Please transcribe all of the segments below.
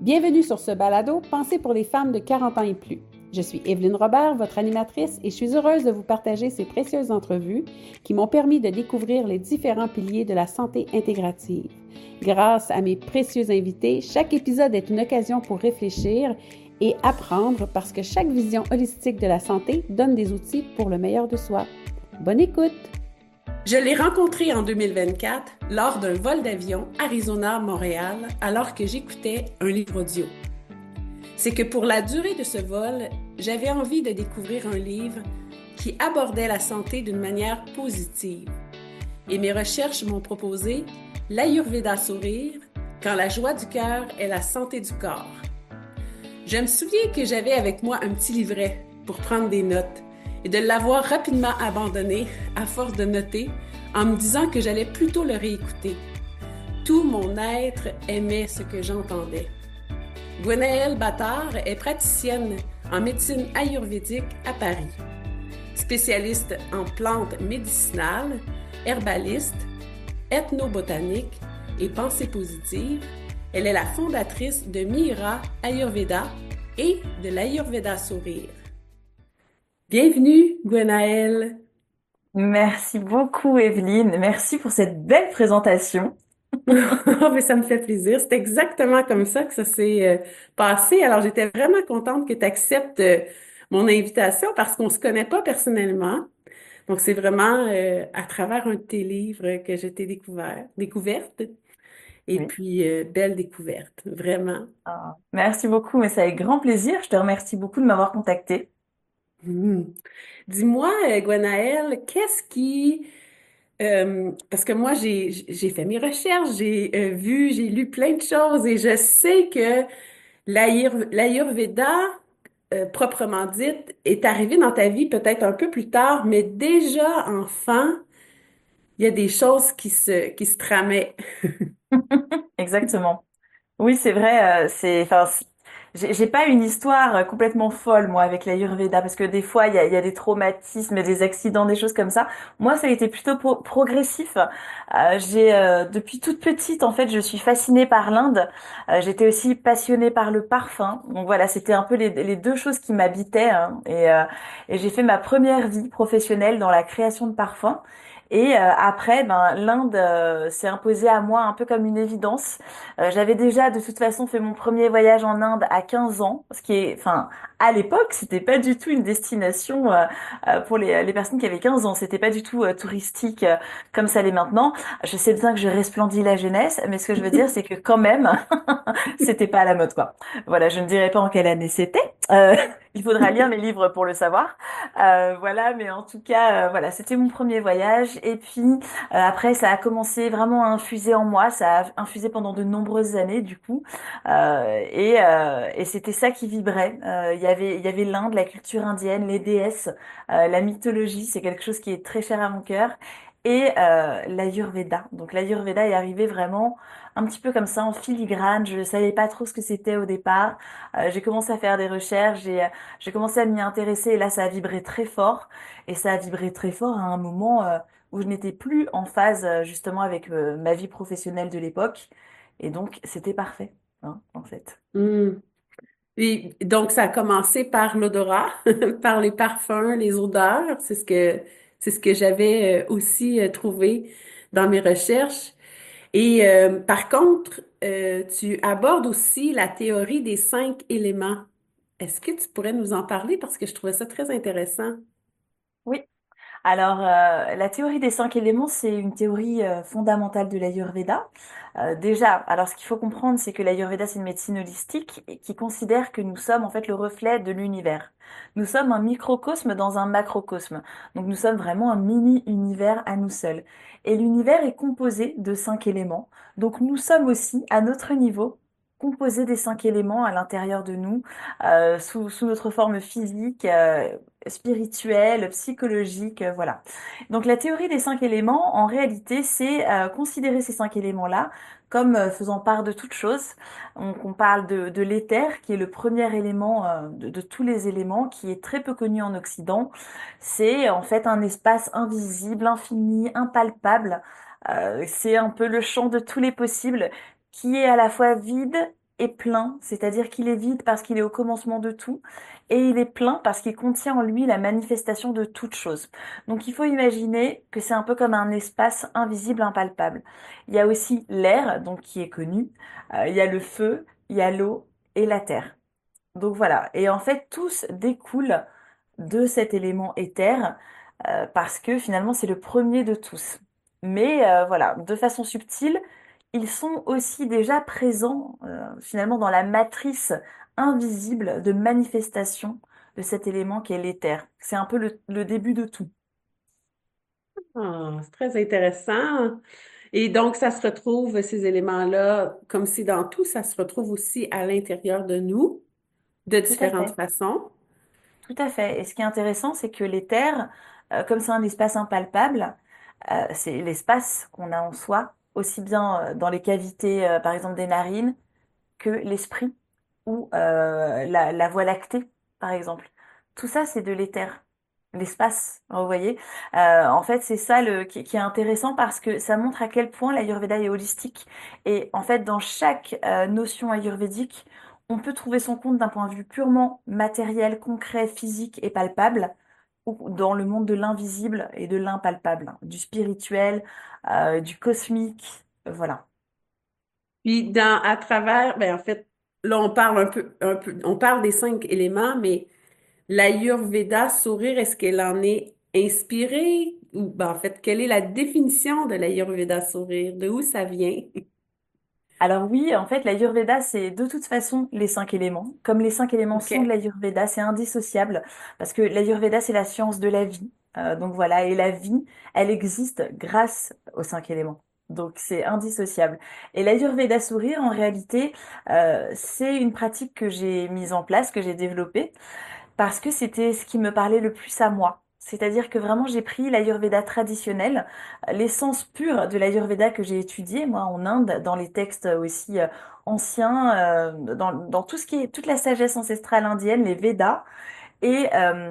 Bienvenue sur ce balado pensé pour les femmes de 40 ans et plus. Je suis Evelyne Robert, votre animatrice, et je suis heureuse de vous partager ces précieuses entrevues qui m'ont permis de découvrir les différents piliers de la santé intégrative. Grâce à mes précieux invités, chaque épisode est une occasion pour réfléchir et apprendre parce que chaque vision holistique de la santé donne des outils pour le meilleur de soi. Bonne écoute! Je l'ai rencontré en 2024 lors d'un vol d'avion Arizona-Montréal alors que j'écoutais un livre audio. C'est que pour la durée de ce vol, j'avais envie de découvrir un livre qui abordait la santé d'une manière positive. Et mes recherches m'ont proposé l'Ayurveda Sourire, quand la joie du cœur est la santé du corps. Je me souviens que j'avais avec moi un petit livret pour prendre des notes et de l'avoir rapidement abandonné à force de noter en me disant que j'allais plutôt le réécouter. Tout mon être aimait ce que j'entendais. Gwenaëlle Battard est praticienne en médecine ayurvédique à Paris. Spécialiste en plantes médicinales, herbaliste, ethnobotanique et pensée positive, elle est la fondatrice de Mira Ayurveda et de l'Ayurveda Sourire. Bienvenue, Gwenaëlle. Merci beaucoup, Evelyne. Merci pour cette belle présentation. Mais ça me fait plaisir. C'est exactement comme ça que ça s'est passé. Alors, j'étais vraiment contente que tu acceptes mon invitation parce qu'on se connaît pas personnellement. Donc, c'est vraiment à travers un de tes livres que je t'ai découverte. Et Oui. puis, belle découverte, vraiment. Merci beaucoup, mais c'est avec grand plaisir. Je te remercie beaucoup de m'avoir contactée. Mhm. Dis-moi, Gwenaëlle, parce que moi, j'ai fait mes recherches, j'ai lu plein de choses et je sais que l'Ayurveda, proprement dite, est arrivé dans ta vie peut-être un peu plus tard, mais déjà enfant, il y a des choses qui se tramaient. Exactement. Oui, c'est vrai. J'ai pas une histoire complètement folle, moi, avec l'Ayurveda, parce que des fois, il y a des traumatismes, des accidents, des choses comme ça. Moi, ça a été plutôt progressif. Depuis toute petite, en fait, je suis fascinée par l'Inde. J'étais aussi passionnée par le parfum. Donc voilà, c'était un peu les deux choses qui m'habitaient, hein. Et j'ai fait ma première vie professionnelle dans la création de parfums. Et après, ben, l'Inde s'est imposée à moi un peu comme une évidence. J'avais déjà de toute façon fait mon premier voyage en Inde à 15 ans, ce qui est, enfin, à l'époque, c'était pas du tout une destination pour les personnes qui avaient 15 ans. C'était pas du tout touristique comme ça l'est maintenant. Je sais bien que je resplendis la jeunesse, mais ce que je veux dire, c'est que quand même, c'était pas à la mode, quoi. Voilà, je ne dirais pas en quelle année c'était. Il faudra lire les livres pour le savoir. Voilà, mais en tout cas, voilà, c'était mon premier voyage. Et puis après, ça a commencé vraiment à infuser en moi. Ça a infusé pendant de nombreuses années, du coup. Et c'était ça qui vibrait. Il y avait l'Inde, la culture indienne, les déesses, la mythologie. C'est quelque chose qui est très cher à mon cœur. Et l'Ayurveda. Donc l'Ayurveda est arrivé vraiment un petit peu comme ça en filigrane. Je savais pas trop ce que c'était au départ. J'ai commencé à faire des recherches et j'ai commencé à m'y intéresser. Et là, ça a vibré très fort. Et ça a vibré très fort à un moment où je n'étais plus en phase justement avec ma vie professionnelle de l'époque. Et donc, c'était parfait, hein, en fait. Hmm. Et donc, ça a commencé par l'odorat, par les parfums, les odeurs. C'est ce que j'avais aussi trouvé dans mes recherches. Et par contre, tu abordes aussi la théorie des 5 éléments. Est-ce que tu pourrais nous en parler parce que je trouvais ça très intéressant? Oui. Alors, la théorie des 5 éléments, c'est une théorie fondamentale de l'Ayurveda. Déjà, alors ce qu'il faut comprendre, c'est que l'Ayurveda, c'est une médecine holistique et qui considère que nous sommes en fait le reflet de l'univers. Nous sommes un microcosme dans un macrocosme. Donc, nous sommes vraiment un mini-univers à nous seuls. Et l'univers est composé de 5 éléments. Donc, nous sommes aussi, à notre niveau, composés des 5 éléments à l'intérieur de nous, sous notre forme physique, spirituelle, psychologique, voilà. Donc la théorie des 5 éléments, en réalité, c'est considérer ces 5 éléments-là comme faisant part de toute chose. Donc on parle de l'éther, qui est le premier élément de tous les éléments, qui est très peu connu en Occident. C'est en fait un espace invisible, infini, impalpable. C'est un peu le champ de tous les possibles, qui est à la fois vide est plein, c'est-à-dire qu'il est vide parce qu'il est au commencement de tout, et il est plein parce qu'il contient en lui la manifestation de toute chose. Donc il faut imaginer que c'est un peu comme un espace invisible, impalpable. Il y a aussi l'air, donc qui est connu, il y a le feu, il y a l'eau et la terre. Donc voilà, et en fait tous découlent de cet élément éther parce que finalement c'est le premier de tous. Mais voilà, de façon subtile, ils sont aussi déjà présents finalement dans la matrice invisible de manifestation de cet élément qui est l'éther. C'est un peu le début de tout. Ah, c'est très intéressant. Et donc, ça se retrouve, ces éléments-là, comme si dans tout, ça se retrouve aussi à l'intérieur de nous, de Tout à différentes fait. façons. Tout à fait. Et ce qui est intéressant, c'est que l'éther, comme c'est un espace impalpable, c'est l'espace qu'on a en soi, aussi bien dans les cavités, par exemple, des narines, que l'esprit ou la voie lactée, par exemple. Tout ça, c'est de l'éther, l'espace, vous voyez. En fait, c'est ça qui est intéressant parce que ça montre à quel point l'Ayurveda est holistique. Et en fait, dans chaque notion ayurvédique, on peut trouver son compte d'un point de vue purement matériel, concret, physique et palpable, ou dans le monde de l'invisible et de l'impalpable, hein, du spirituel, du cosmique, voilà. Puis, à travers, ben, en fait, là, on parle on parle des 5 éléments, mais l'Ayurveda sourire, est-ce qu'elle en est inspirée? Ou, ben, en fait, quelle est la définition de l'Ayurveda sourire? De où ça vient? Alors oui, en fait, l'Ayurveda, c'est de toute façon les 5 éléments. Comme les 5 éléments sont de OK. l'Ayurveda, c'est indissociable parce que l'Ayurveda, c'est la science de la vie. Donc voilà, et la vie, elle existe grâce aux 5 éléments. Donc c'est indissociable. Et l'Ayurveda sourire, en réalité, c'est une pratique que j'ai mise en place, que j'ai développée parce que c'était ce qui me parlait le plus à moi. C'est-à-dire que vraiment j'ai pris l'Ayurveda traditionnel, l'essence pure de l'Ayurveda que j'ai étudié moi en Inde, dans les textes aussi anciens, dans tout ce qui est toute la sagesse ancestrale indienne, les Védas, et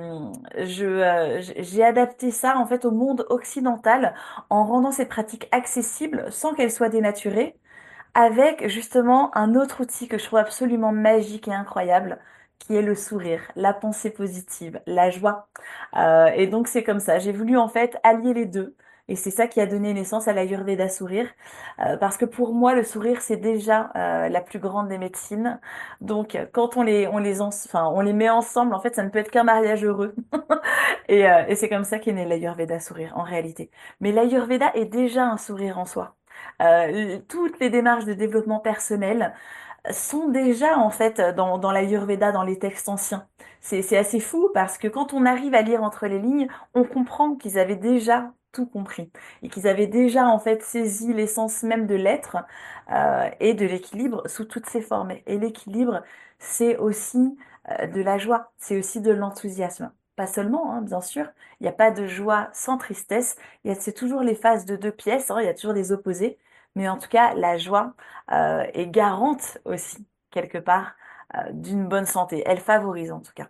j'ai adapté ça en fait au monde occidental en rendant ces pratiques accessibles sans qu'elles soient dénaturées avec justement un autre outil que je trouve absolument magique et incroyable, qui est le sourire, la pensée positive, la joie. Et donc c'est comme ça. J'ai voulu en fait allier les deux. Et c'est ça qui a donné naissance à l'Ayurveda sourire. Parce que pour moi, le sourire, c'est déjà la plus grande des médecines. Donc quand on les met ensemble, en fait, ça ne peut être qu'un mariage heureux. Et c'est comme ça qu'est né l'Ayurveda sourire, en réalité. Mais l'Ayurveda est déjà un sourire en soi. Toutes les démarches de développement personnel sont déjà en fait dans l'Ayurveda, dans les textes anciens. C'est assez fou parce que quand on arrive à lire entre les lignes, on comprend qu'ils avaient déjà tout compris et qu'ils avaient déjà en fait saisi l'essence même de l'être et de l'équilibre sous toutes ses formes. Et l'équilibre, c'est aussi de la joie, c'est aussi de l'enthousiasme. Pas seulement, hein, bien sûr, il n'y a pas de joie sans tristesse, c'est toujours les phases de deux pièces, hein, il y a toujours des opposés, mais en tout cas, la joie est garante aussi, quelque part, d'une bonne santé. Elle favorise en tout cas.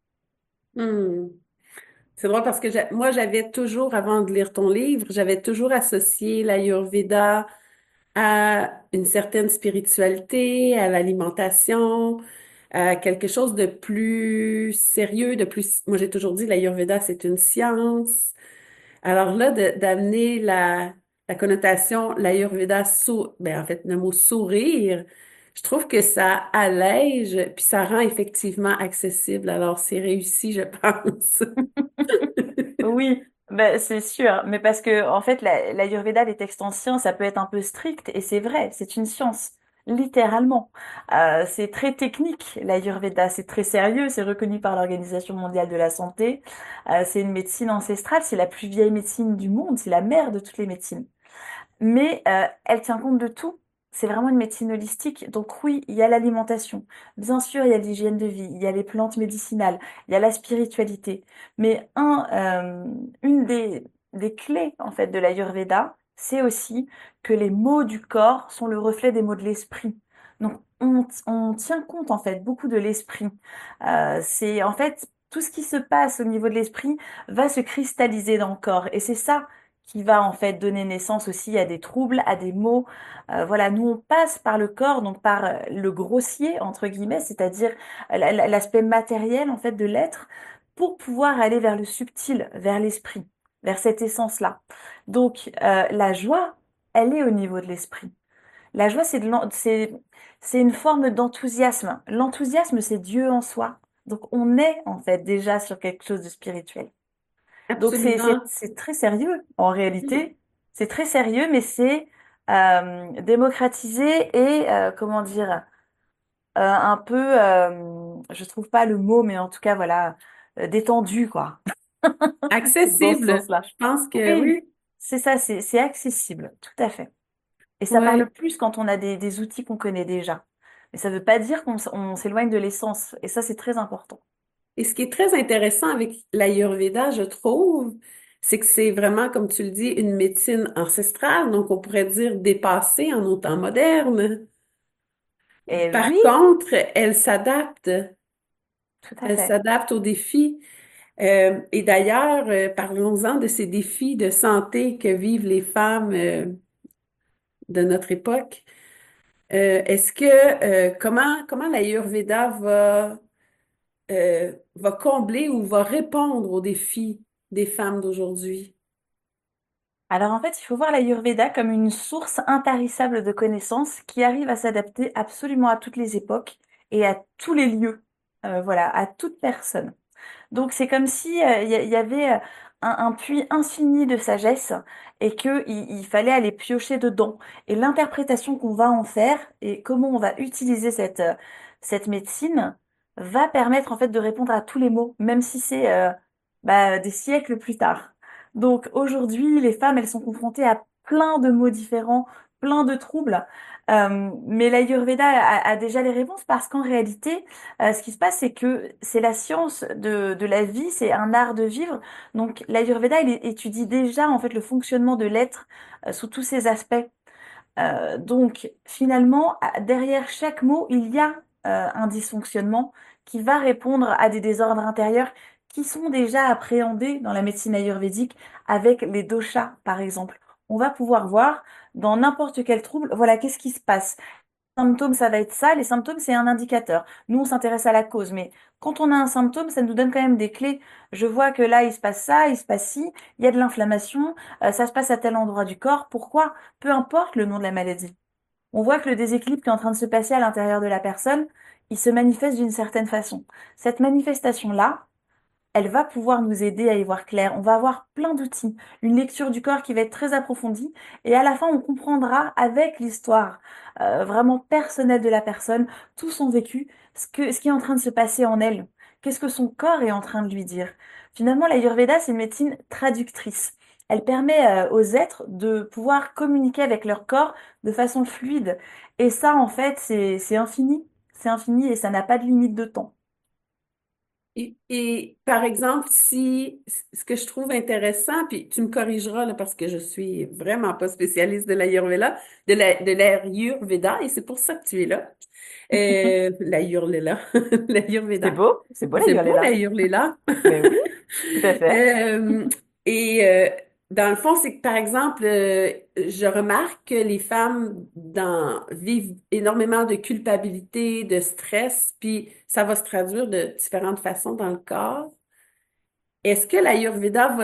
Hmm. C'est drôle parce que moi, j'avais toujours, avant de lire ton livre, j'avais toujours associé l'Ayurveda à une certaine spiritualité, à l'alimentation, à quelque chose de plus sérieux, de plus... Moi, j'ai toujours dit l'Ayurveda, c'est une science. Alors là, d'amener la connotation, l'Ayurveda, ben, en fait, le mot sourire, je trouve que ça allège, puis ça rend effectivement accessible. Alors, c'est réussi, je pense. Oui, ben, c'est sûr, mais parce que en fait, l'Ayurveda, les textes anciens, ça peut être un peu strict, et c'est vrai, c'est une science, littéralement. C'est très technique, l'Ayurveda, c'est très sérieux, c'est reconnu par l'Organisation mondiale de la santé. C'est une médecine ancestrale, c'est la plus vieille médecine du monde, c'est la mère de toutes les médecines. Mais elle tient compte de tout. C'est vraiment une médecine holistique. Donc oui, il y a l'alimentation. Bien sûr, il y a l'hygiène de vie, il y a les plantes médicinales, il y a la spiritualité. Mais une des clés en fait de l'Ayurveda, c'est aussi que les maux du corps sont le reflet des maux de l'esprit. Donc on tient compte en fait beaucoup de l'esprit. C'est en fait tout ce qui se passe au niveau de l'esprit va se cristalliser dans le corps. Et c'est ça qui va en fait donner naissance aussi à des troubles, à des maux. Voilà, nous on passe par le corps, donc par le grossier entre guillemets, c'est-à-dire l'aspect matériel en fait de l'être, pour pouvoir aller vers le subtil, vers l'esprit, vers cette essence-là. Donc la joie, elle est au niveau de l'esprit. La joie, c'est une forme d'enthousiasme. L'enthousiasme, c'est Dieu en soi. Donc on est en fait déjà sur quelque chose de spirituel. Donc Absolument. c'est très sérieux en réalité. C'est très sérieux, mais c'est démocratisé et comment dire, un peu, je trouve pas le mot, mais en tout cas voilà, détendu quoi, dans ce Accessible. sens-là. Je pense que Oui, oui. c'est ça, c'est accessible, tout à fait. Et ça parle Ouais. plus quand on a des outils qu'on connaît déjà. Mais ça veut pas dire on s'éloigne de l'essence. Et ça, c'est très important. Et ce qui est très intéressant avec l'Ayurveda, je trouve, c'est que c'est vraiment, comme tu le dis, une médecine ancestrale, donc on pourrait dire dépassée en nos temps modernes. Et Par oui, contre, elle s'adapte. tout à Elle fait. s'adapte aux défis. Et d'ailleurs, parlons-en de ces défis de santé que vivent les femmes de notre époque. Est-ce que comment l'Ayurveda va combler ou va répondre aux défis des femmes d'aujourd'hui? Alors en fait, il faut voir l'Ayurveda comme une source intarissable de connaissances qui arrive à s'adapter absolument à toutes les époques et à tous les lieux. Voilà, à toute personne. Donc c'est comme si y avait un puits infini de sagesse et que il fallait aller piocher dedans. Et l'interprétation qu'on va en faire et comment on va utiliser cette médecine va permettre en fait de répondre à tous les maux, même si c'est des siècles plus tard. Donc aujourd'hui, les femmes, elles sont confrontées à plein de maux différents, plein de troubles. Mais l'Ayurveda a déjà les réponses parce qu'en réalité, ce qui se passe, c'est que c'est la science de la vie, c'est un art de vivre. Donc l'Ayurveda, il étudie déjà en fait le fonctionnement de l'être sous tous ses aspects. Donc finalement, derrière chaque mot, il y a un dysfonctionnement qui va répondre à des désordres intérieurs qui sont déjà appréhendés dans la médecine ayurvédique avec les doshas, par exemple. On va pouvoir voir dans n'importe quel trouble, voilà, qu'est-ce qui se passe symptômes, ça va être ça. Les symptômes, c'est un indicateur. Nous, on s'intéresse à la cause, mais quand on a un symptôme, ça nous donne quand même des clés. Je vois que là, il se passe ça, il se passe ci, il y a de l'inflammation, ça se passe à tel endroit du corps. Pourquoi? Peu importe le nom de la maladie. On voit que le déséquilibre qui est en train de se passer à l'intérieur de la personne, il se manifeste d'une certaine façon. Cette manifestation-là, elle va pouvoir nous aider à y voir clair. On va avoir plein d'outils, une lecture du corps qui va être très approfondie et à la fin on comprendra avec l'histoire vraiment personnelle de la personne, tout son vécu, ce qui est en train de se passer en elle, qu'est-ce que son corps est en train de lui dire. Finalement, l'Ayurveda, c'est une médecine traductrice. Elle permet aux êtres de pouvoir communiquer avec leur corps de façon fluide. Et ça, en fait, c'est infini. C'est infini et ça n'a pas de limite de temps. Et par exemple, si ce que je trouve intéressant, puis tu me corrigeras là, parce que je suis vraiment pas spécialiste de l'Ayurveda, de l'Ayurveda, et c'est pour ça que tu es là. L'Ayurveda, l'Ayurveda. C'est beau la C'est beau là. l'Ayurveda. Mais oui, tout à fait. Euh, et dans le fond, c'est que par exemple, je remarque que les femmes vivent énormément de culpabilité, de stress, puis ça va se traduire de différentes façons dans le corps. Est-ce que l'Ayurveda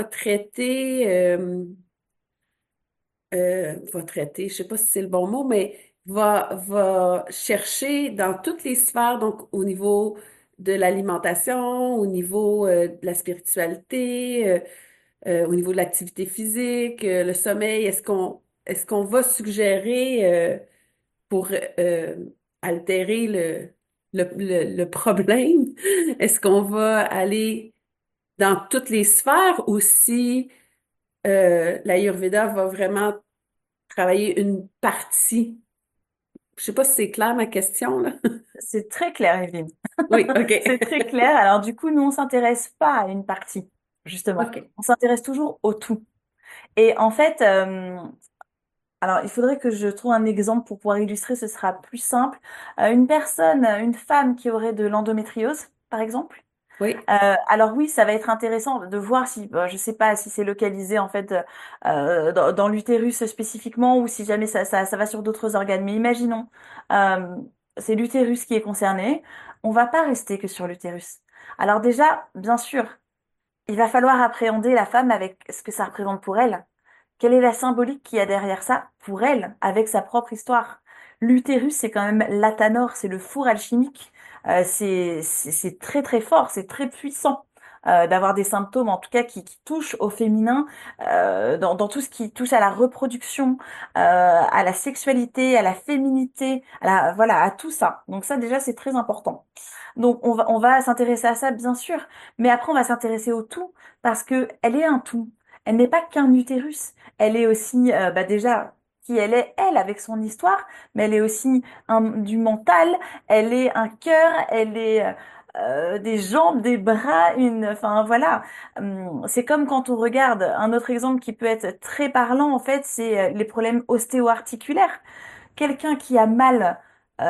va traiter, je sais pas si c'est le bon mot, mais va chercher dans toutes les sphères, donc au niveau de l'alimentation, au niveau de la spiritualité, au niveau de l'activité physique, le sommeil, est-ce qu'on va suggérer pour altérer le problème, est-ce qu'on va aller dans toutes les sphères ou si l'Ayurveda va vraiment travailler une partie? Je sais pas si c'est clair ma question là. C'est très clair, Evelyne. Oui, OK. C'est très clair. Alors du coup, nous, on s'intéresse pas à une partie, justement. OK. On s'intéresse toujours au tout. Et en fait, alors il faudrait que je trouve un exemple pour pouvoir illustrer, ce sera plus simple. Une personne, une femme qui aurait de l'endométriose, par exemple, Oui. Alors oui, ça va être intéressant de voir si, je sais pas si c'est localisé en fait dans l'utérus spécifiquement ou si jamais ça va sur d'autres organes. Mais imaginons, euh, c'est l'utérus qui est concerné. On va pas rester que sur l'utérus. Alors déjà, bien sûr, il va falloir appréhender la femme avec ce que ça représente pour elle. Quelle est la symbolique qu'il y a derrière ça pour elle, avec sa propre histoire? L'utérus, c'est quand même l'athanor, c'est le four alchimique. C'est très très fort, c'est très puissant d'avoir des symptômes, en tout cas qui touchent au féminin, dans tout ce qui touche à la reproduction, à la sexualité, à la féminité, voilà, à tout ça. Donc ça déjà, c'est très important. Donc on va s'intéresser à ça, bien sûr, mais après on va s'intéresser au tout parce que elle est un tout. Elle n'est pas qu'un utérus. Elle est aussi déjà qui elle est, elle, avec son histoire, mais elle est aussi du mental, elle est un cœur, elle est des jambes, des bras, enfin voilà. C'est comme quand on regarde un autre exemple qui peut être très parlant, en fait, c'est les problèmes ostéo-articulaires. Quelqu'un qui a mal,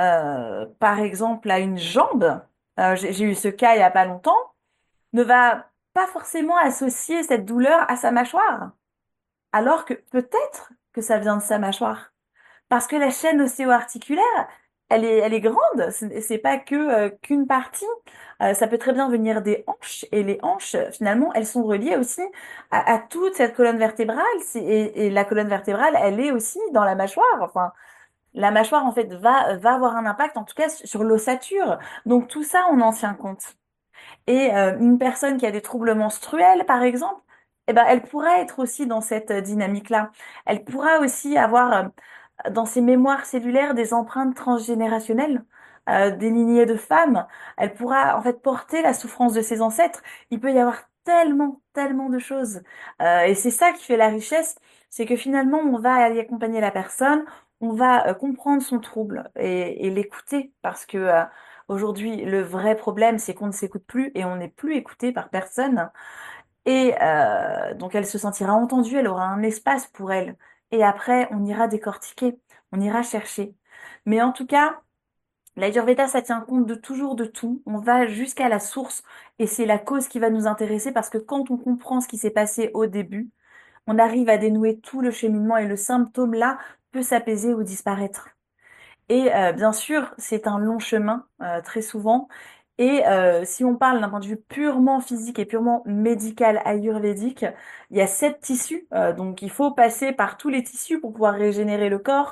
par exemple, à une jambe, j'ai eu ce cas il y a pas longtemps, ne va pas forcément associer cette douleur à sa mâchoire. Alors que peut-être que ça vient de sa mâchoire. Parce que la chaîne ostéo-articulaire, elle est grande. C'est pas qu'une partie. Ça peut très bien venir des hanches. Et les hanches, finalement, elles sont reliées aussi à toute cette colonne vertébrale. Et la colonne vertébrale, elle est aussi dans la mâchoire. Enfin, la mâchoire, en fait, va avoir un impact, en tout cas, sur l'ossature. Donc tout ça, on en tient compte. Et une personne qui a des troubles menstruels, par exemple, eh ben, elle pourra être aussi dans cette dynamique-là. Elle pourra aussi avoir dans ses mémoires cellulaires des empreintes transgénérationnelles, des lignées de femmes. Elle pourra en fait porter la souffrance de ses ancêtres. Il peut y avoir tellement, tellement de choses. Et c'est ça qui fait la richesse, c'est que finalement, on va aller accompagner la personne, on va comprendre son trouble et l'écouter parce que aujourd'hui, le vrai problème, c'est qu'on ne s'écoute plus et on n'est plus écouté par personne. Et donc, elle se sentira entendue, elle aura un espace pour elle. Et après, on ira décortiquer, on ira chercher. Mais en tout cas, l'Ayurveda, ça tient compte de toujours de tout. On va jusqu'à la source et c'est la cause qui va nous intéresser parce que quand on comprend ce qui s'est passé au début, on arrive à dénouer tout le cheminement et le symptôme là peut s'apaiser ou disparaître. Et bien sûr, c'est un long chemin, très souvent. Et si on parle d'un point de vue purement physique et purement médical ayurvédique, il y a 7 tissus. Donc il faut passer par tous les tissus pour pouvoir régénérer le corps.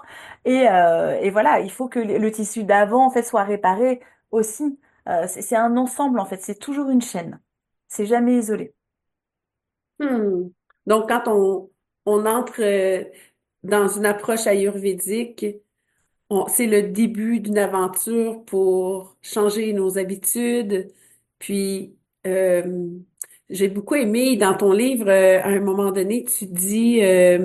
Et voilà, il faut que le tissu d'avant, en fait, soit réparé aussi. C'est un ensemble, en fait. C'est toujours une chaîne. C'est jamais isolé. Hmm. Donc, quand on entre dans une approche ayurvédique, c'est le début d'une aventure pour changer nos habitudes. Puis, euh, j'ai beaucoup aimé dans ton livre, à un moment donné, tu dis,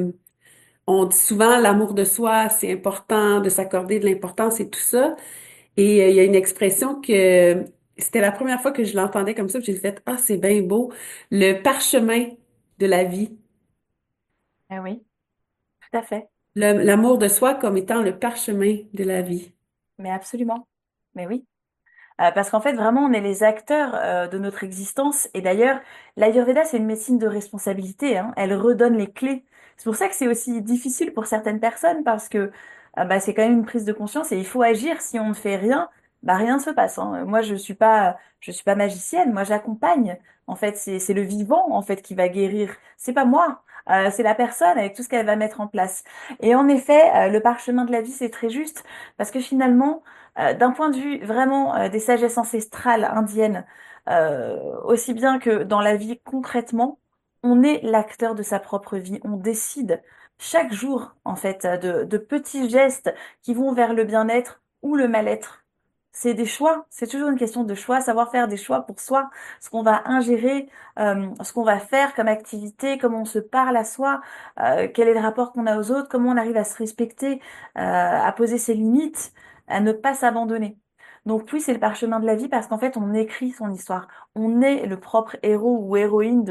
on dit souvent l'amour de soi, c'est important de s'accorder de l'importance et tout ça. Et il y a une expression que c'était la première fois que je l'entendais comme ça, puis j'ai fait, ah, c'est bien beau, le parchemin de la vie. Eh oui, tout à fait. L'amour de soi comme étant le parchemin de la vie. Mais absolument. Mais oui. Parce qu'en fait, vraiment, on est les acteurs de notre existence. Et d'ailleurs, l'Ayurveda, c'est une médecine de responsabilité, hein. Elle redonne les clés. C'est pour ça que c'est aussi difficile pour certaines personnes, parce que bah, c'est quand même une prise de conscience et il faut agir. Si on ne fait rien, bah, rien ne se passe, hein. Moi, je suis pas magicienne. Moi, j'accompagne. En fait, c'est le vivant, en fait, qui va guérir. C'est pas moi. C'est la personne avec tout ce qu'elle va mettre en place. Et en effet, le parchemin de la vie, c'est très juste, parce que finalement, d'un point de vue vraiment des sagesses ancestrales indiennes, aussi bien que dans la vie concrètement, on est l'acteur de sa propre vie. On décide chaque jour, en fait, de petits gestes qui vont vers le bien-être ou le mal-être. C'est des choix, c'est toujours une question de choix, savoir faire des choix pour soi, ce qu'on va ingérer, ce qu'on va faire comme activité, comment on se parle à soi, quel est le rapport qu'on a aux autres, comment on arrive à se respecter, à poser ses limites, à ne pas s'abandonner. Donc oui, c'est le parchemin de la vie parce qu'en fait, on écrit son histoire. On est le propre héros ou héroïne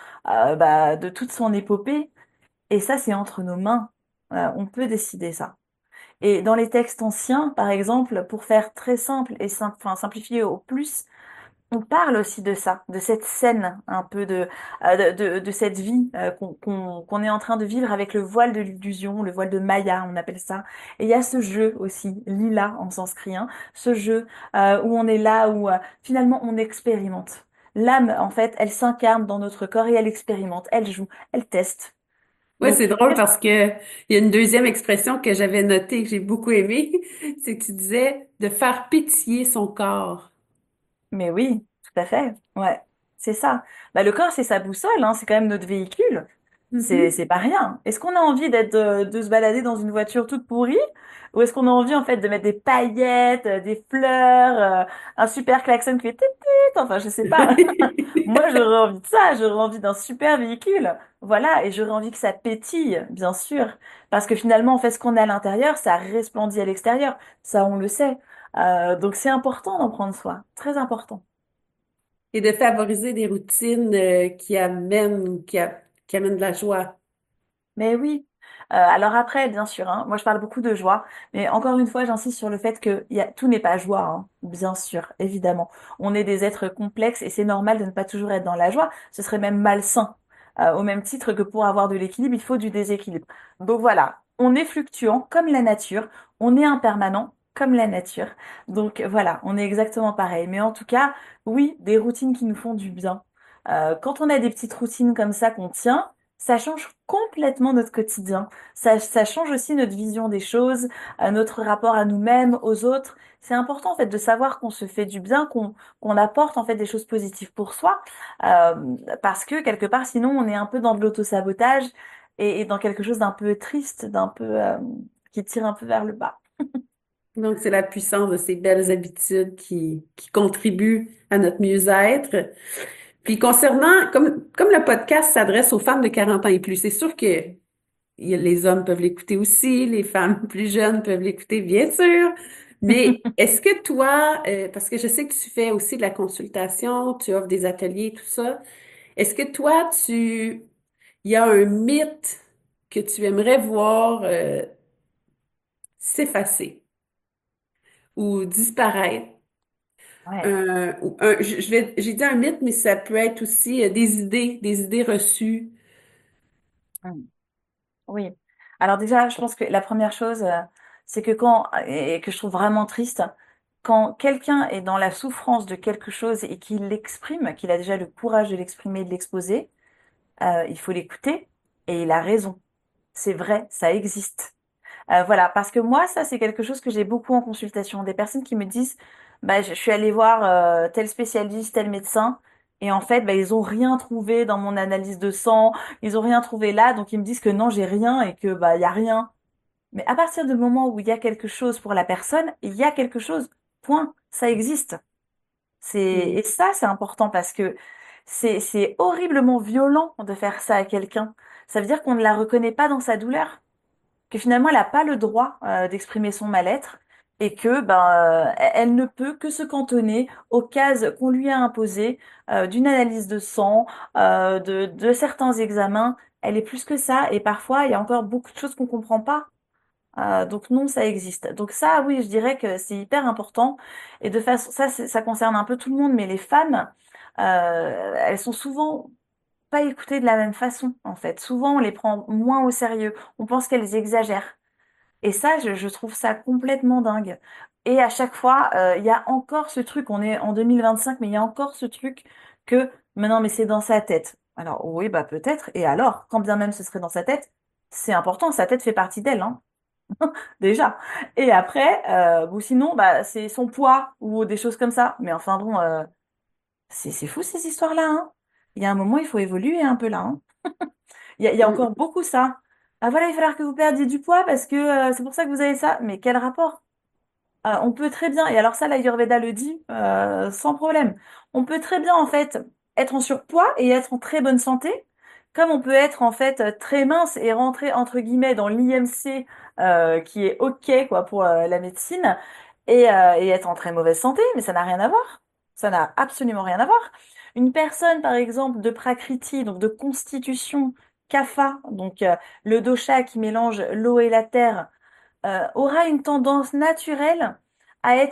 de toute son épopée. Et ça, c'est entre nos mains. On peut décider ça. Et dans les textes anciens, par exemple, pour faire très simple et enfin, simplifier au plus, on parle aussi de ça, de cette scène un peu de cette vie qu'on est en train de vivre avec le voile de l'illusion, le voile de Maya, on appelle ça. Et il y a ce jeu aussi, lila en sanskrit, hein, ce jeu où on est là, où finalement on expérimente. L'âme, en fait, elle s'incarne dans notre corps et elle expérimente, elle joue, elle teste. Ouais, Donc, c'est drôle parce que il y a une deuxième expression que j'avais notée, que j'ai beaucoup aimée, c'est que tu disais de faire pétiller son corps. mais oui, tout à fait. Ouais, c'est ça. Bah, le corps, c'est sa boussole, hein, c'est quand même notre véhicule. Mhm. C'est pas rien. Est-ce qu'on a envie de se balader dans une voiture toute pourrie? Ou est-ce qu'on a envie, en fait, de mettre des paillettes, des fleurs, un super klaxon qui fait tit tit, enfin, je sais pas. Moi, j'aurais envie de ça. J'aurais envie d'un super véhicule. Voilà. Et j'aurais envie que ça pétille, bien sûr. Parce que finalement, en fait, ce qu'on a à l'intérieur, ça resplendit à l'extérieur. Ça, on le sait. Donc c'est important d'en prendre soin, très important. Et de favoriser des routines qui amènent de la joie. Mais oui. Alors après, bien sûr, hein, moi je parle beaucoup de joie, mais encore une fois, j'insiste sur le fait que tout n'est pas joie, hein, bien sûr, évidemment. On est des êtres complexes et c'est normal de ne pas toujours être dans la joie. Ce serait même malsain. Au même titre que pour avoir de l'équilibre, il faut du déséquilibre. Donc voilà, on est fluctuant comme la nature, on est impermanent comme la nature. Donc voilà, on est exactement pareil. Mais en tout cas, oui, des routines qui nous font du bien. Quand on a des petites routines comme ça qu'on tient, ça change complètement notre quotidien. Ça change aussi notre vision des choses, notre rapport à nous-mêmes, aux autres. C'est important en fait de savoir qu'on se fait du bien, qu'on apporte en fait des choses positives pour soi, euh, parce que quelque part sinon on est un peu dans de l'autosabotage et dans quelque chose d'un peu triste, d'un peu qui tire un peu vers le bas. Donc, c'est la puissance de ces belles habitudes qui contribuent à notre mieux-être. Puis concernant, comme le podcast s'adresse aux femmes de 40 ans et plus, c'est sûr que les hommes peuvent l'écouter aussi, les femmes plus jeunes peuvent l'écouter, bien sûr. Mais est-ce que toi, parce que je sais que tu fais aussi de la consultation, tu offres des ateliers, tout ça, est-ce que toi, il y a un mythe que tu aimerais voir s'effacer ou disparaître? Ouais. J'ai dit un mythe, mais ça peut être aussi des idées reçues. Mm. Oui. Alors déjà, je pense que la première chose, c'est que et que je trouve vraiment triste, quand quelqu'un est dans la souffrance de quelque chose et qu'il l'exprime, qu'il a déjà le courage de l'exprimer et de l'exposer, il faut l'écouter et il a raison. C'est vrai, ça existe. Voilà, parce que moi, ça, c'est quelque chose que j'ai beaucoup en consultation. Des personnes qui me disent, bah, je suis allée voir tel spécialiste, tel médecin, et en fait, bah, ils ont rien trouvé dans mon analyse de sang, ils ont rien trouvé là, donc ils me disent que non, j'ai rien et que bah, il y a rien. Mais à partir du moment où il y a quelque chose pour la personne, il y a quelque chose. Point. Ça existe. Mm. Et ça, c'est important parce que c'est horriblement violent de faire ça à quelqu'un. Ça veut dire qu'on ne la reconnaît pas dans sa douleur, que finalement elle n'a pas le droit d'exprimer son mal-être et que elle ne peut que se cantonner aux cases qu'on lui a imposées d'une analyse de sang, de certains examens. Elle est plus que ça et parfois il y a encore beaucoup de choses qu'on comprend pas. Donc non, ça existe. Donc ça, oui, je dirais que c'est hyper important. Et de façon, ça concerne un peu tout le monde, mais les femmes, elles sont souvent pas écoutées de la même façon, en fait. Souvent, on les prend moins au sérieux. On pense qu'elles exagèrent. Et ça, je trouve ça complètement dingue. Et à chaque fois, il y a encore ce truc, on est en 2025, mais il y a encore ce truc que, mais non, mais c'est dans sa tête. Alors oui, bah peut-être. Et alors, quand bien même ce serait dans sa tête, c'est important, sa tête fait partie d'elle, hein, déjà. Et après, ou sinon, bah c'est son poids ou des choses comme ça. Mais enfin bon, c'est fou ces histoires-là, hein. Il y a un moment, il faut évoluer un peu là, hein. Il y a Mm. encore beaucoup ça. Ah voilà, il va falloir que vous perdiez du poids parce que c'est pour ça que vous avez ça. Mais quel rapport? On peut très bien, et alors ça, l'Ayurveda le dit sans problème, on peut très bien en fait être en surpoids et être en très bonne santé, comme on peut être en fait très mince et rentrer entre guillemets dans l'IMC qui est OK quoi pour la médecine et être en très mauvaise santé, mais ça n'a rien à voir. Ça n'a absolument rien à voir. Une personne par exemple de Prakriti, donc de constitution Kapha, donc le dosha qui mélange l'eau et la terre aura une tendance naturelle à être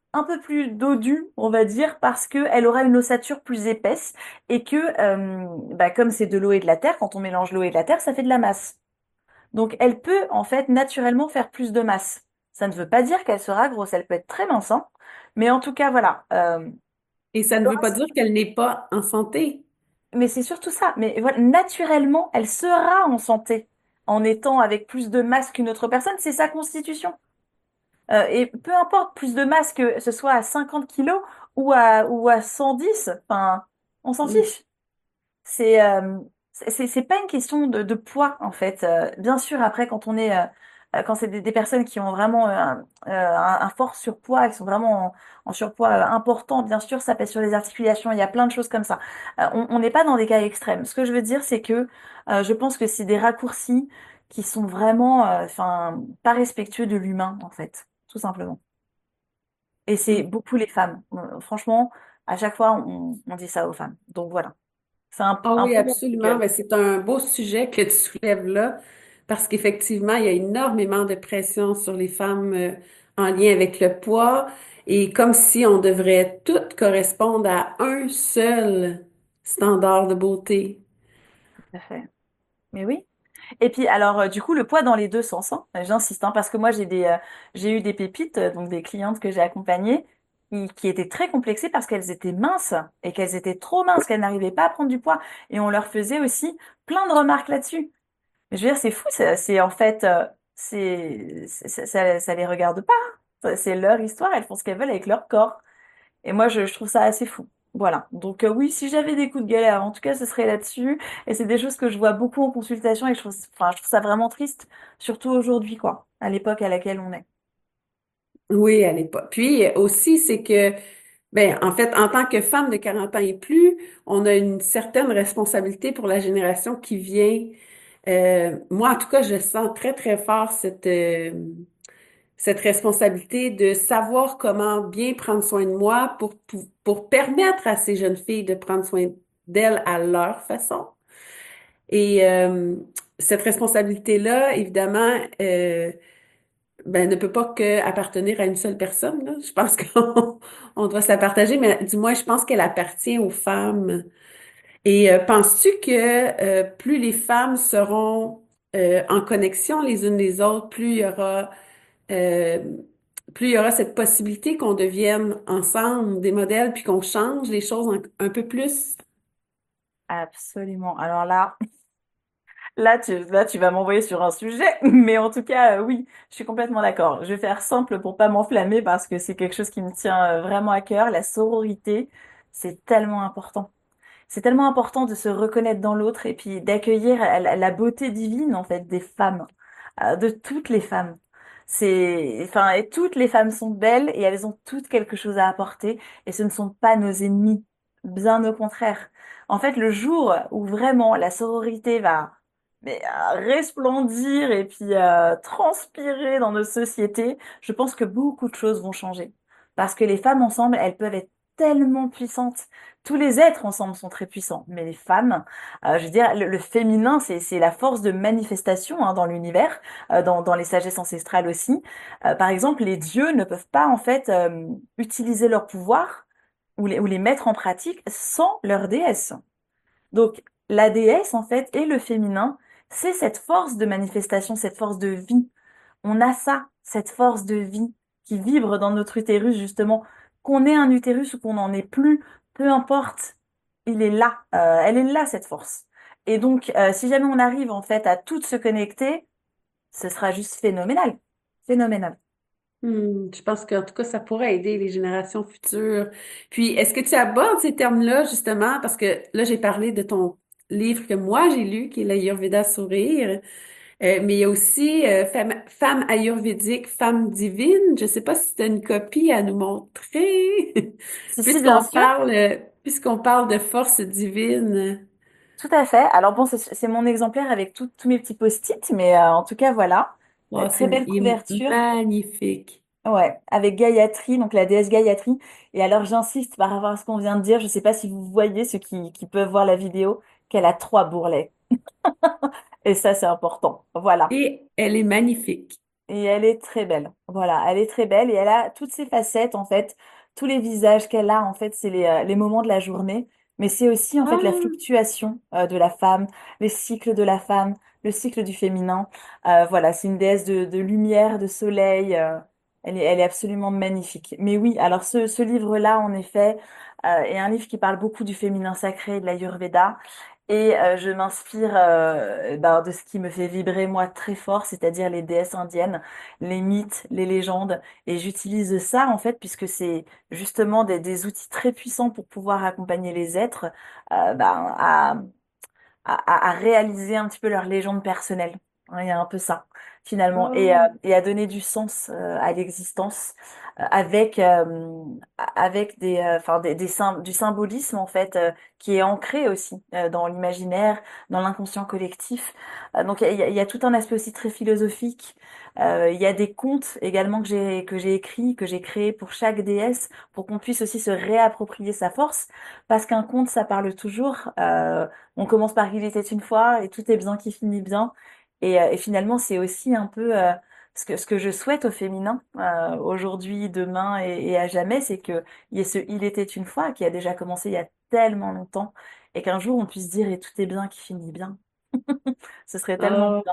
un peu plus dodue, on va dire, parce qu'elle aura une ossature plus épaisse et que, bah, comme c'est de l'eau et de la terre, quand on mélange l'eau et de la terre, ça fait de la masse. Donc, elle peut, en fait, naturellement faire plus de masse. Ça ne veut pas dire qu'elle sera grosse, elle peut être très mince, hein. Mais en tout cas, voilà. Et ça ne veut pas dire qu'elle n'est pas en santé. Mais c'est surtout ça. Mais voilà, naturellement, elle sera en santé en étant avec plus de masse qu'une autre personne. C'est sa constitution. Et peu importe, plus de masse que ce soit à 50 kilos ou à 110, enfin, on s'en Mm. fiche. C'est c'est pas une question de poids en fait. Bien sûr, après quand on est quand c'est des personnes qui ont vraiment un fort surpoids, qui sont vraiment en surpoids important, bien sûr, ça pèse sur les articulations. Il y a plein de choses comme ça. On n'est pas dans des cas extrêmes. Ce que je veux dire, c'est que je pense que c'est des raccourcis qui sont vraiment, enfin, pas respectueux de l'humain en fait, tout simplement. Et c'est Mm. beaucoup les femmes. Franchement, à chaque fois, on dit ça aux femmes. Donc voilà. C'est Ah un oui, peu mon coup de absolument. gueule. Ben, c'est un beau sujet que tu soulèves là, parce qu'effectivement, il y a énormément de pression sur les femmes en lien avec le poids, et comme si on devrait toutes correspondre à un seul standard de beauté. Tout à fait. Mais oui. Et puis alors du coup le poids dans les deux sens, hein. J'insiste, hein, parce que moi j'ai eu des pépites, donc des clientes que j'ai accompagnées qui étaient très complexées parce qu'elles étaient minces et qu'elles étaient trop minces, qu'elles n'arrivaient pas à prendre du poids. Et on leur faisait aussi plein de remarques là-dessus. Mais je veux dire, c'est fou, c'est en fait ça les regarde pas, hein. C'est leur histoire, elles font ce qu'elles veulent avec leur corps. Et moi, je trouve ça assez fou. Voilà. Donc oui, si j'avais des coups de galère, en tout cas, ce serait là-dessus. Et c'est des choses que je vois beaucoup en consultation et enfin, je trouve ça vraiment triste, surtout aujourd'hui, quoi, à l'époque à laquelle on est. Oui, à l'époque. Puis aussi, c'est que, ben, en fait, en tant que femme de 40 ans et plus, on a une certaine responsabilité pour la génération qui vient. Moi, en tout cas, je sens très, très fort cette responsabilité de savoir comment bien prendre soin de moi pour permettre à ces jeunes filles de prendre soin d'elles à leur façon. Et cette responsabilité-là, évidemment, ben, ne peut pas que appartenir à une seule personne, là. Je pense qu'on on doit se la partager, mais du moins, je pense qu'elle appartient aux femmes. Et penses-tu que plus les femmes seront en connexion les unes les autres, euh, plus il y aura cette possibilité qu'on devienne ensemble des modèles, puis qu'on change les choses un peu plus? Absolument. Alors là, là, tu vas m'envoyer sur un sujet, mais en tout cas, oui, je suis complètement d'accord. Je vais faire simple pour pas m'enflammer parce que c'est quelque chose qui me tient vraiment à cœur. La sororité, c'est tellement important. C'est tellement important de se reconnaître dans l'autre et puis d'accueillir la beauté divine en fait des femmes, de toutes les femmes. Enfin, et toutes les femmes sont belles et elles ont toutes quelque chose à apporter et ce ne sont pas nos ennemis, bien au contraire. En fait, le jour où vraiment la sororité va resplendir et puis transpirer dans nos sociétés, je pense que beaucoup de choses vont changer. Parce que les femmes ensemble, elles peuvent être tellement puissantes. Tous les êtres ensemble sont très puissants, mais les femmes, je veux dire, le féminin, c'est la force de manifestation hein, dans l'univers, dans les sagesses ancestrales aussi. Par exemple, les dieux ne peuvent pas en fait utiliser leur pouvoir ou les mettre en pratique sans leur déesse. Donc, la déesse, en fait, et le féminin, c'est cette force de manifestation, cette force de vie. On a ça, cette force de vie qui vibre dans notre utérus, justement. Qu'on ait un utérus ou qu'on n'en ait plus, peu importe, il est là. Elle est là, cette force. Et donc, si jamais on arrive, en fait, à toutes se connecter, ce sera juste phénoménal. Phénoménal. Je pense qu'en tout cas, ça pourrait aider les générations futures. Puis, est-ce que tu abordes ces termes-là, justement, parce que là, j'ai parlé de ton livre que moi, j'ai lu, qui est l'Ayurveda Sourire, mais il y a aussi Femme ayurvédique, femme divine. Je ne sais pas si tu as une copie à nous montrer, Si, si, bien sûr. puisqu'on parle de force divine. Tout à fait. Alors bon, c'est mon exemplaire avec tous mes petits post-it, mais en tout cas, voilà. Oh, Très belle il est couverture. magnifique. Ouais, avec Gayatri, donc la déesse Gayatri. Et alors, j'insiste par rapport à ce qu'on vient de dire, je ne sais pas si vous voyez, ceux qui peuvent voir la vidéo, qu'elle a trois bourrelets. Et ça, c'est important. Voilà. Et elle est magnifique. Et elle est très belle. Voilà, elle est très belle et elle a toutes ses facettes en fait, tous les visages qu'elle a en fait, c'est les moments de la journée, mais c'est aussi en fait la Ah, fluctuation de la femme, les cycles de la femme, le cycle du féminin. Voilà, c'est une déesse de lumière, de soleil. Elle est absolument magnifique. Mais oui, alors ce livre-là, en effet, est un livre qui parle beaucoup du féminin sacré et de l'Ayurveda. Et je m'inspire de ce qui me fait vibrer moi très fort, c'est-à-dire les déesses indiennes, les mythes, les légendes. Et j'utilise ça en fait puisque c'est justement des outils très puissants pour pouvoir accompagner les êtres à réaliser un petit peu leur légende personnelle. Ouais, il y a un peu ça, finalement, ah, et à donner du sens à l'existence avec du symbolisme, en fait, qui est ancré aussi dans l'imaginaire, dans l'inconscient collectif. Donc, il y a tout un aspect aussi très philosophique. Il y a des contes également que j'ai écrits, que j'ai créés pour chaque déesse, pour qu'on puisse aussi se réapproprier sa force, parce qu'un conte, ça parle toujours. On commence par Il était une fois et tout est bien qui finit bien. Et finalement, c'est aussi un peu ce que je souhaite au féminin aujourd'hui, demain et à jamais, c'est qu'il y ait ce Il était une fois qui a déjà commencé il y a tellement longtemps et qu'un jour on puisse dire et tout est bien qui finit bien. Ce serait tellement ah, bien.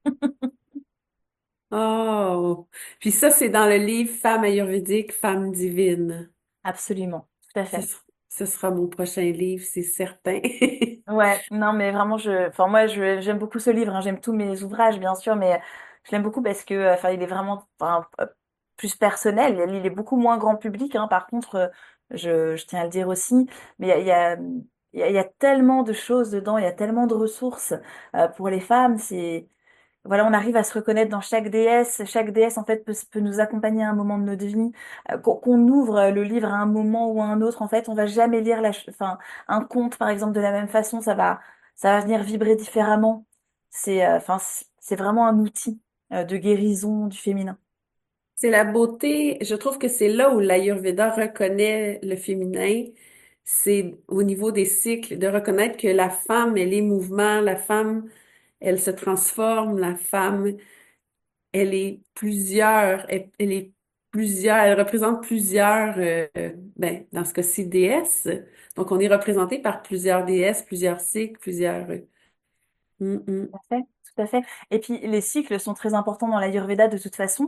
oh. Puis ça, c'est dans le livre Femme ayurvédique, Femme divine. Absolument, tout à Ce fait. sera, ce sera mon prochain livre, c'est certain. Ouais, non, mais vraiment, enfin, moi, j'aime beaucoup ce livre, hein. J'aime tous mes ouvrages, bien sûr, mais je l'aime beaucoup parce que, enfin, il est vraiment, enfin, plus personnel. Il est beaucoup moins grand public, hein. Par contre, je tiens à le dire aussi, mais il y a tellement de choses dedans, il y a tellement de ressources, pour les femmes. Voilà, on arrive à se reconnaître dans chaque déesse. Chaque déesse, en fait, peut nous accompagner à un moment de notre vie. Qu'on ouvre le livre à un moment ou à un autre, en fait, on va jamais lire enfin, un conte, par exemple, de la même façon. Ça va venir vibrer différemment. Enfin, c'est vraiment un outil de guérison du féminin. C'est la beauté, je trouve que c'est là où l'Ayurveda reconnaît le féminin, c'est au niveau des cycles, de reconnaître que la femme, elle est mouvement, la femme, elle se transforme, la femme, elle est plusieurs, elle représente plusieurs, ben, dans ce cas-ci, déesses. Donc, on est représenté par plusieurs déesses, plusieurs cycles, plusieurs... hum, hum. Tout à fait, tout à fait. Et puis les cycles sont très importants dans l'Ayurveda de toute façon.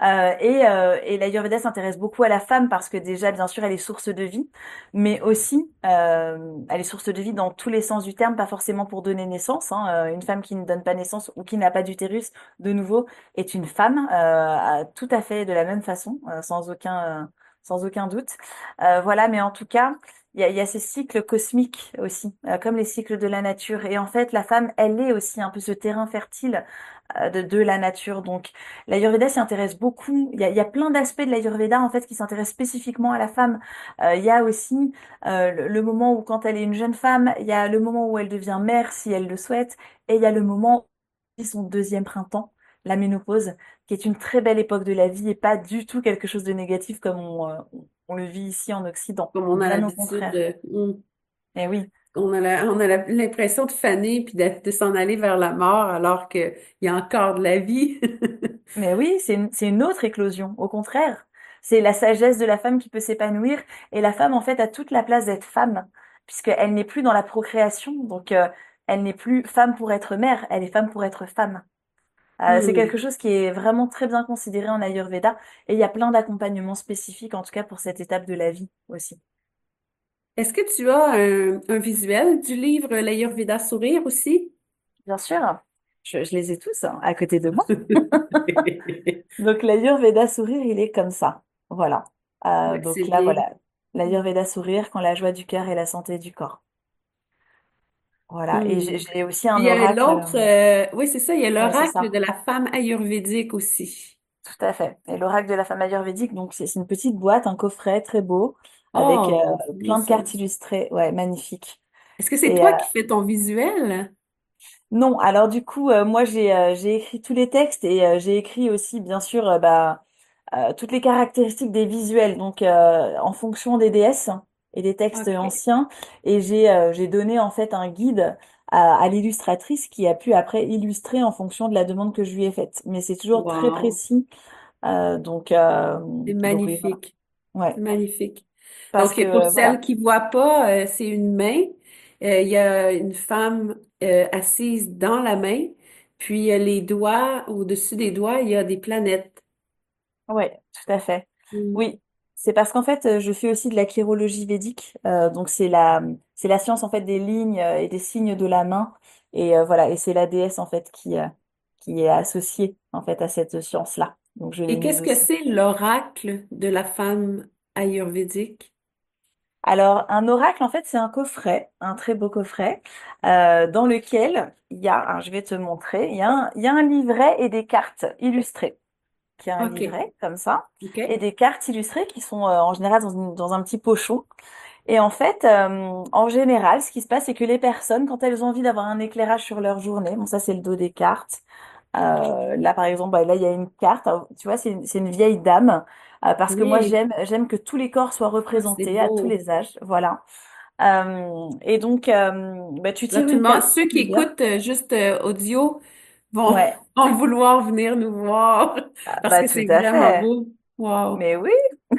Et l'Ayurveda s'intéresse beaucoup à la femme parce que déjà, bien sûr, elle est source de vie, mais aussi elle est source de vie dans tous les sens du terme, pas forcément pour donner naissance, hein. Une femme qui ne donne pas naissance ou qui n'a pas d'utérus, de nouveau, est une femme tout à fait de la même façon, sans aucun doute. Voilà, mais en tout cas. Il y a ces cycles cosmiques aussi, comme les cycles de la nature. Et en fait, la femme, elle est aussi un peu ce terrain fertile de la nature. Donc, l'Ayurveda s'y intéresse beaucoup. Il y a plein d'aspects de l'Ayurveda, en fait, qui s'intéressent spécifiquement à la femme. Il y a aussi le moment où, quand elle est une jeune femme, il y a le moment où elle devient mère, si elle le souhaite, et il y a le moment où son deuxième printemps, la ménopause, qui est une très belle époque de la vie et pas du tout quelque chose de négatif comme on le vit ici en Occident. Comme on a Bien au l'habitude contraire. de... Eh oui, On a l'impression de faner puis de s'en aller vers la mort alors qu'il y a encore de la vie. mais oui, c'est une autre éclosion. Au contraire, c'est la sagesse de la femme qui peut s'épanouir. Et la femme, en fait, a toute la place d'être femme, puisqu'elle n'est plus dans la procréation. Donc, elle n'est plus femme pour être mère, elle est femme pour être femme. C'est Hmm. quelque chose qui est vraiment très bien considéré en Ayurveda. Et il y a plein d'accompagnements spécifiques, en tout cas pour cette étape de la vie aussi. Est-ce que tu as un visuel du livre L'Ayurveda sourire aussi? Bien sûr, je les ai tous hein, à côté de moi. Donc l'Ayurveda sourire, il est comme ça. Voilà. Ouais, c'est Donc là, bien. voilà. L'Ayurveda sourire quand la joie du cœur et la santé du corps. Voilà. Et Hmm. j'ai aussi Puis un il y a oracle. l'autre, oui, c'est ça, il y a Ouais, c'est l'oracle ça. de la femme ayurvédique aussi. Tout à fait. Et l'oracle de la femme ayurvédique, donc c'est une petite boîte, un coffret très beau, avec Oh, c'est beau plein de ça. cartes illustrées. Ouais, magnifique. Est-ce que c'est Et toi qui fais ton visuel? non, alors du coup, moi j'ai écrit tous les textes et j'ai écrit aussi, bien sûr, toutes les caractéristiques des visuels, donc en fonction des déesses et des textes OK. anciens. Et j'ai donné en fait un guide à l'illustratrice qui a pu après illustrer en fonction de la demande que je lui ai faite. Mais c'est toujours très Wow. précis. C'est Donc oui, voilà. magnifique. Ouais. C'est magnifique. Parce Donc, que pour celles voilà. qui voient pas, c'est une main. Il y a une femme assise dans la main. Puis, les doigts, au-dessus des doigts, il y a des planètes. Ouais, tout à fait. Mm. Oui, c'est parce qu'en fait, je fais aussi de la chirologie védique. Donc c'est la science en fait des lignes et des signes de la main. Et voilà, et c'est la déesse en fait qui est associée en fait à cette science-là. Donc je l'ai Et mise qu'est-ce que aussi. c'est l'oracle de la femme ayurvédique? Alors, un oracle, en fait, c'est un coffret, un très beau coffret, dans lequel il y a, alors, je vais te montrer, il y a un livret et des cartes illustrées. Qui a un OK. livret comme ça, et OK. des cartes illustrées qui sont en général dans un petit pochon. Et en fait, en général, ce qui se passe, c'est que les personnes, quand elles ont envie d'avoir un éclairage sur leur journée, bon, ça c'est le dos des cartes. Là, par exemple, bah, là, il y a une carte, tu vois, c'est une vieille dame, parce que moi, Oui. j'aime que tous les corps soient Ah, c'est représentés à tous beau. les âges, voilà. Et donc, bah, tu Là, tires tout le une monde, carte, ceux qui plusieurs. écoutent juste audio vont, Ouais, vont vouloir venir nous voir ah, parce bah que tout c'est à vraiment fait. beau. Wow. Mais oui.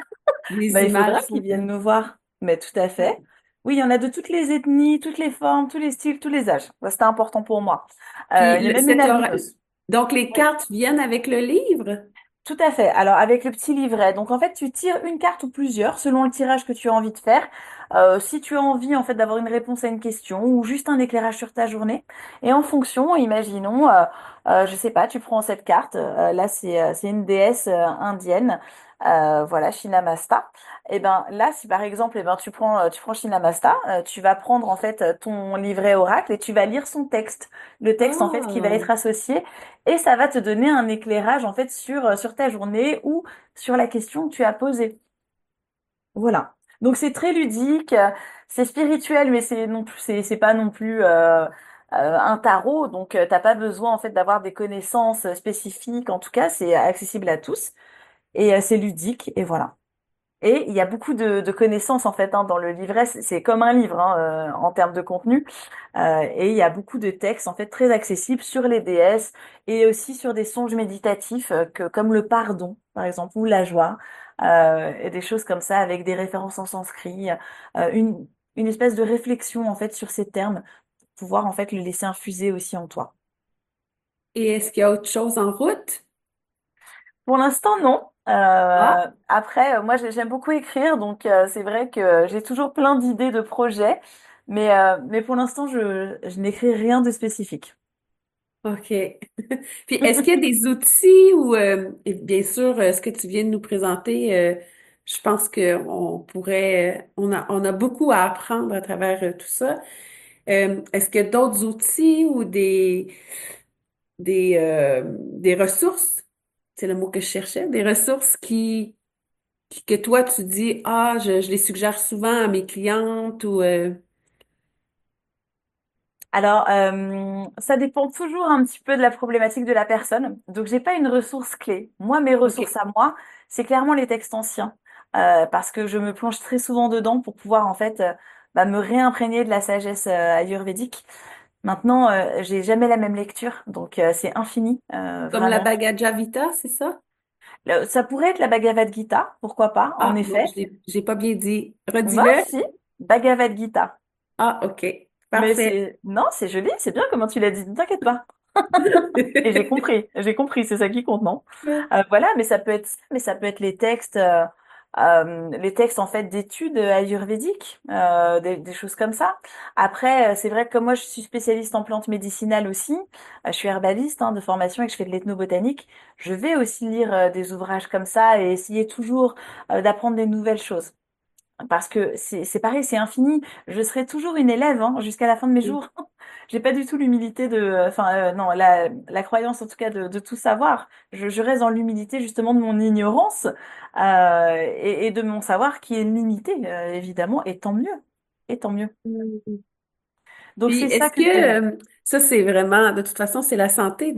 Les Bah, il images faudra sont qu'ils viennent belles. nous voir. Mais tout à fait. Oui, il y en a de toutes les ethnies, toutes les formes, tous les styles, tous les âges. Ça, c'était important pour moi. Puis Il y a même une albinos. donc les Oui, cartes viennent avec le livre. tout à fait. Alors, avec le petit livret. Donc, en fait, tu tires une carte ou plusieurs selon le tirage que tu as envie de faire. Si tu as envie, en fait, d'avoir une réponse à une question ou juste un éclairage sur ta journée. Et en fonction, imaginons, je sais pas, tu prends cette carte. Là, c'est une déesse indienne. Voilà, Shinamasta. Et ben là, si par exemple, tu prends Shinamasta, tu vas prendre en fait ton livret oracle et tu vas lire son texte. Le texte, en fait, qui va Ah. être associé. Et ça va te donner un éclairage en fait sur ta journée ou sur la question que tu as posée. Voilà. Donc c'est très ludique, c'est spirituel, mais c'est pas non plus un tarot. Donc t'as pas besoin en fait d'avoir des connaissances spécifiques. En tout cas, c'est accessible à tous et c'est ludique et voilà. Et il y a beaucoup de connaissances en fait hein, dans le livret. C'est comme un livre hein, en termes de contenu. Et il y a beaucoup de textes en fait très accessibles sur les déesses et aussi sur des songes méditatifs comme le pardon par exemple ou la joie et des choses comme ça avec des références en sanskrit, euh, une une espèce de réflexion en fait sur ces termes pour pouvoir en fait le laisser infuser aussi en toi. Et est-ce qu'il y a autre chose en route? Pour l'instant, non. Ah, Après, moi, j'aime beaucoup écrire, donc c'est vrai que j'ai toujours plein d'idées de projets, mais pour l'instant, je n'écris rien de spécifique. OK. Puis est-ce qu'il y a des outils ou et bien sûr ce que tu viens de nous présenter, je pense qu'on pourrait on a beaucoup à apprendre à travers tout ça. Est-ce qu'il y a d'autres outils ou des ressources, c'est le mot que je cherchais, des ressources que toi tu dis, ah, je les suggère souvent à mes clientes ou Alors, ça dépend toujours un petit peu de la problématique de la personne. Donc, j'ai pas une ressource clé. Moi, mes ressources OK. à moi, c'est clairement les textes anciens, parce que je me plonge très souvent dedans pour pouvoir en fait bah, me réimprégner de la sagesse ayurvédique. Maintenant, j'ai jamais la même lecture, donc c'est infini, Comme la vraiment. Bhagavad Gita, c'est ça? Ça pourrait être la Bhagavad Gita, pourquoi pas, en Ah, non, effet. j'ai pas bien dit. Va Redis-le. aussi, Bhagavad Gita. Ah, OK. Mais Parfait. non, c'est joli, c'est bien comment tu l'as dit, ne t'inquiète pas. Et j'ai compris, c'est ça qui compte, non? Voilà, mais ça peut être, mais ça peut être les textes en fait d'études ayurvédiques, des choses comme ça. Après, c'est vrai que comme moi je suis spécialiste en plantes médicinales aussi, je suis herbaliste hein, de formation et que je fais de l'ethnobotanique, je vais aussi lire des ouvrages comme ça et essayer toujours d'apprendre des nouvelles choses. Parce que c'est pareil, c'est infini. Je serai toujours une élève hein, jusqu'à la fin de mes jours. J'ai pas du tout l'humilité enfin non, la croyance en tout cas de tout savoir. Je reste dans l'humilité justement de mon ignorance et de mon savoir qui est limité évidemment, et tant mieux, et tant mieux. Mm. Donc Puis, c'est ça est-ce que je dirais. que ça, c'est vraiment, de toute façon, c'est la santé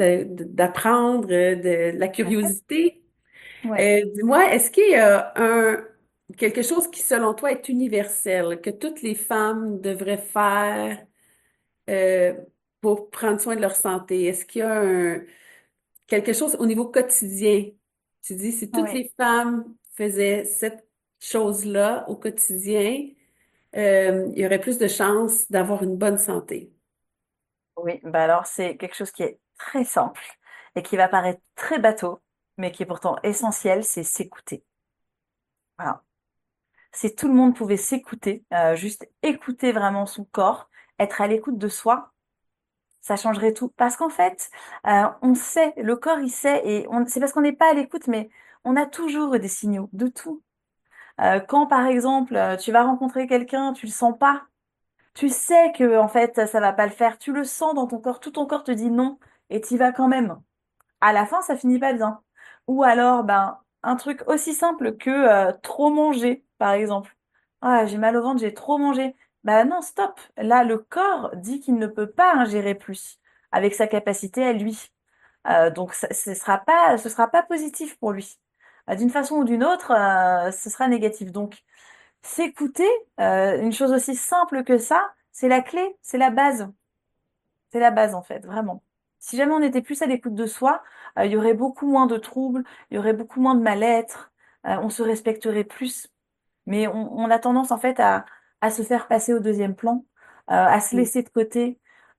d'apprendre, de la Tout à fait. curiosité. Ouais. Dis-moi, est-ce qu'il y a un quelque chose qui, selon toi, est universel, que toutes les femmes devraient faire euh, pour prendre soin de leur santé? Est-ce qu'il y a quelque chose au niveau quotidien? Tu dis, si toutes Oui, les femmes faisaient cette chose-là au quotidien, il y aurait plus de chances d'avoir une bonne santé. oui. Bah alors, c'est quelque chose qui est très simple et qui va paraître très bateau, mais qui est pourtant essentiel, c'est s'écouter. Voilà. Si tout le monde pouvait s'écouter, juste écouter vraiment son corps, être à l'écoute de soi, ça changerait tout. Parce qu'en fait, on sait, le corps il sait, et c'est parce qu'on n'est pas à l'écoute, mais on a toujours des signaux de tout. Quand par exemple, tu vas rencontrer quelqu'un, tu le sens pas, tu sais que en fait ça va pas le faire, tu le sens dans ton corps, tout ton corps te dit non, et tu y vas quand même. À la fin, ça finit pas bien. Ou alors, ben, un truc aussi simple que trop manger, par exemple. Ah, j'ai mal au ventre, j'ai trop mangé. Bah non, stop. Là, le corps dit qu'il ne peut pas ingérer plus avec sa capacité à lui. Donc, ce sera pas positif pour lui. D'une façon ou d'une autre, ce sera négatif. Donc, s'écouter, une chose aussi simple que ça, c'est la clé, c'est la base. C'est la base en fait, vraiment. Si jamais on était plus à l'écoute de soi, il y aurait beaucoup moins de troubles, il y aurait beaucoup moins de mal-être, on se respecterait plus. Mais on a tendance en fait à se faire passer au deuxième plan, à se Mm. laisser de côté,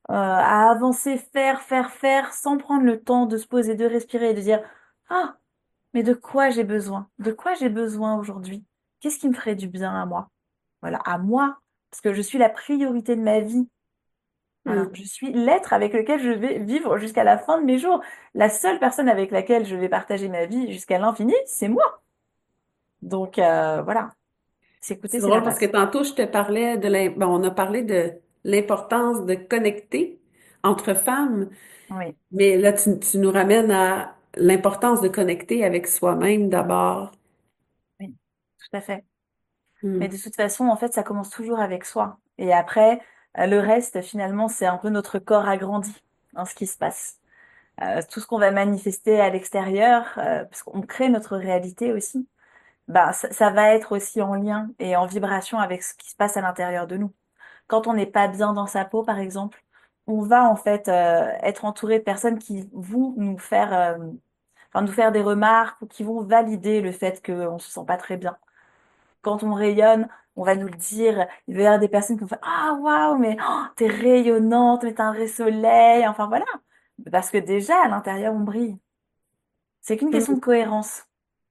à avancer, faire, sans prendre le temps de se poser, de respirer et de dire, ah, mais de quoi j'ai besoin? De quoi j'ai besoin aujourd'hui? Qu'est-ce qui me ferait du bien à moi? Voilà, à moi, parce que je suis la priorité de ma vie. Voilà, Mm. je suis l'être avec lequel je vais vivre jusqu'à la fin de mes jours. La seule personne avec laquelle je vais partager ma vie jusqu'à l'infini, c'est moi. Donc voilà, s'écouter, C'est c'est la drôle parce que base. tantôt, je te parlais bon, on a parlé de l'importance de connecter entre femmes, Oui, mais là, tu nous ramènes à l'importance de connecter avec soi-même d'abord. oui, tout à fait. Mais Hmm. de toute façon, en fait, ça commence toujours avec soi. Et après, le reste, finalement, c'est un peu notre corps agrandi, hein, ce qui se passe. Tout ce qu'on va manifester à l'extérieur, parce qu'on crée notre réalité aussi, bah, ça va être aussi en lien et en vibration avec ce qui se passe à l'intérieur de nous. Quand on n'est pas bien dans sa peau, par exemple, on va en fait être entouré de personnes qui vont enfin, nous faire des remarques ou qui vont valider le fait qu'on se sent pas très bien. Quand on rayonne, on va nous le dire. Il va y avoir des personnes qui vont faire ah waouh, mais oh, t'es rayonnante, mais t'es un vrai soleil. Enfin voilà, parce que déjà à l'intérieur on brille. C'est qu'une question de Hmm. cohérence.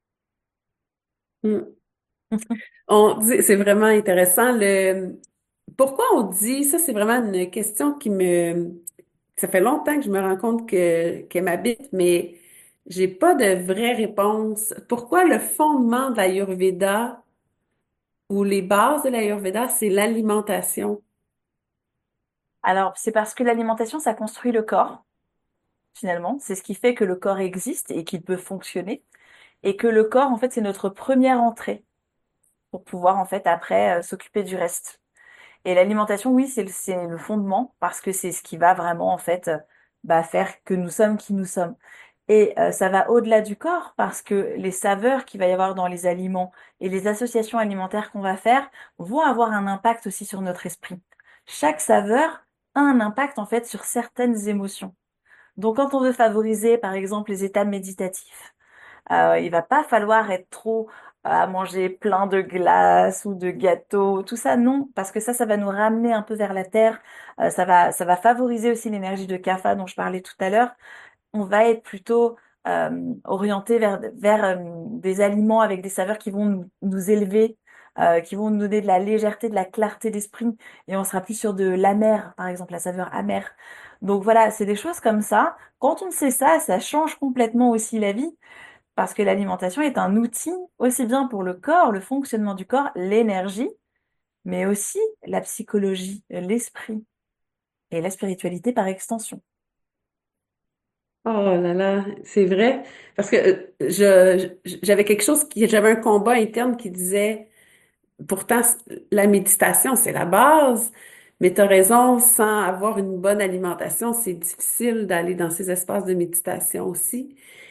Hmm. C'est vraiment intéressant. Pourquoi on dit, ça c'est vraiment une question ça fait longtemps que je me rends compte qu'elle m'habite, mais j'ai pas de vraie réponse. Pourquoi le fondement de l'Ayurveda ou les bases de l'Ayurveda, c'est l'alimentation? Alors c'est parce que l'alimentation ça construit le corps. Finalement, c'est ce qui fait que le corps existe et qu'il peut fonctionner. Et que le corps, en fait, c'est notre première entrée pour pouvoir, en fait, après, s'occuper du reste. Et l'alimentation, oui, c'est le fondement parce que c'est ce qui va vraiment, en fait, bah, faire que nous sommes qui nous sommes. Et ça va au-delà du corps parce que les saveurs qu'il va y avoir dans les aliments et les associations alimentaires qu'on va faire vont avoir un impact aussi sur notre esprit. Chaque saveur a un impact, en fait, sur certaines émotions. Donc, quand on veut favoriser, par exemple, les états méditatifs, il va pas falloir être trop à manger plein de glace ou de gâteaux, tout ça, non, parce que ça va nous ramener un peu vers la terre. Ça va favoriser aussi l'énergie de kapha dont je parlais tout à l'heure. On va être plutôt orienté vers des aliments avec des saveurs qui vont nous élever, qui vont nous donner de la légèreté, de la clarté d'esprit, et on sera plus sur de l'amer, par exemple, la saveur amère. Donc voilà, c'est des choses comme ça. Quand on sait ça, ça change complètement aussi la vie. Parce que l'alimentation est un outil aussi bien pour le corps, le fonctionnement du corps, l'énergie, mais aussi la psychologie, l'esprit et la spiritualité par extension. Oh là là, c'est vrai. Parce que j'avais quelque chose j'avais un combat interne qui disait, pourtant, la méditation, c'est la base, mais tu as raison, sans avoir une bonne alimentation, c'est difficile d'aller dans ces espaces de méditation aussi.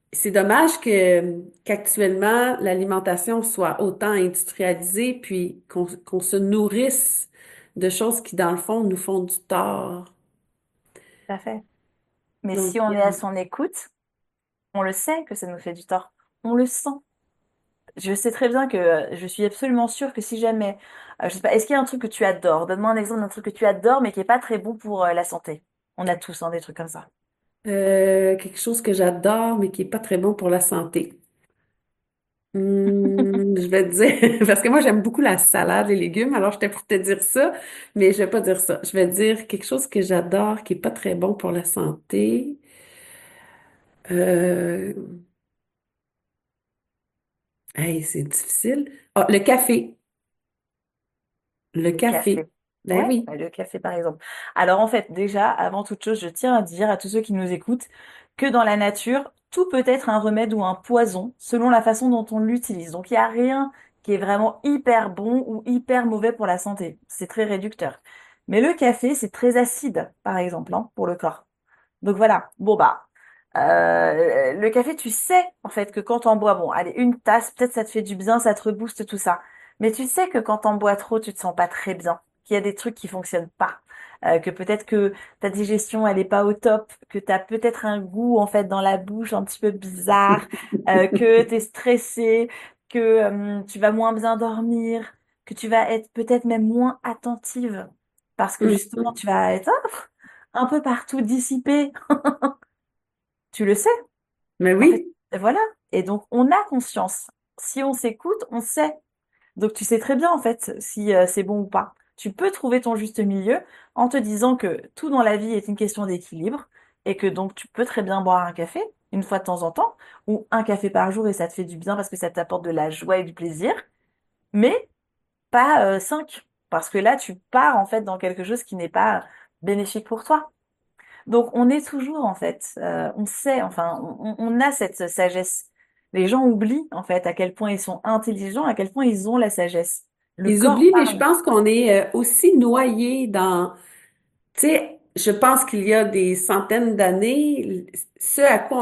c'est dommage que qu'actuellement l'alimentation soit autant industrialisée, puis qu'on se nourrisse de choses qui, dans le fond, nous font du tort. Tout à fait. Mais si Donc, on est à son écoute, on le sait que ça nous fait du tort. On le sent. Je sais très bien que je suis absolument sûre que si jamais, je sais pas, est-ce qu'il y a un truc que tu adores? Donne-moi un exemple d'un truc que tu adores mais qui est pas très bon pour la santé. On a tous des trucs comme ça. quelque chose que j'adore, mais qui est pas très bon pour la santé. Je vais te dire, parce que moi j'aime beaucoup la salade, les légumes, alors j'étais pour te dire ça, mais je vais pas dire ça. Je vais dire quelque chose que j'adore, qui est pas très bon pour la santé. Euh, hey, c'est difficile. Ah, le café. Le Le café. café. Ben Ouais, oui. bah, le café par exemple. Alors en fait, déjà, avant toute chose, je tiens à dire à tous ceux qui nous écoutent que dans la nature, tout peut être un remède ou un poison selon la façon dont on l'utilise. Donc il n'y a rien qui est vraiment hyper bon ou hyper mauvais pour la santé. C'est très réducteur. Mais le café, c'est très acide, par exemple, hein, pour le corps. Donc voilà. Bon bah, le café, tu sais en fait que quand t'en bois, bon, allez, une tasse, peut-être ça te fait du bien, ça te rebooste tout ça. Mais tu sais que quand t'en bois trop, tu te sens pas très bien, qu'il y a des trucs qui fonctionnent pas, que peut-être que ta digestion elle est pas au top, que t'as peut-être un goût en fait dans la bouche un petit peu bizarre, que t'es stressé, que tu vas moins bien dormir, que tu vas être peut-être même moins attentive parce que justement Mhm. tu vas être un peu partout dissipé. Tu le sais, Ben en fait, oui. voilà. Et donc, on a conscience. Si on s'écoute, on sait. Donc, tu sais très bien, en fait, si c'est bon ou pas. Tu peux trouver ton juste milieu en te disant que tout dans la vie est une question d'équilibre et que donc tu peux très bien boire un café une fois de temps en temps ou un café par jour et ça te fait du bien parce que ça t'apporte de la joie et du plaisir, mais pas cinq. Parce que là, tu pars en fait dans quelque chose qui n'est pas bénéfique pour toi. Donc on est toujours en fait, on sait, enfin, on a cette sagesse. Les gens oublient en fait à quel point ils sont intelligents, à quel point ils ont la sagesse. Le Ils corps oublient, mais je parle. pense qu'on est aussi noyé dans, tu sais, je pense qu'il y a des centaines d'années, ce à quoi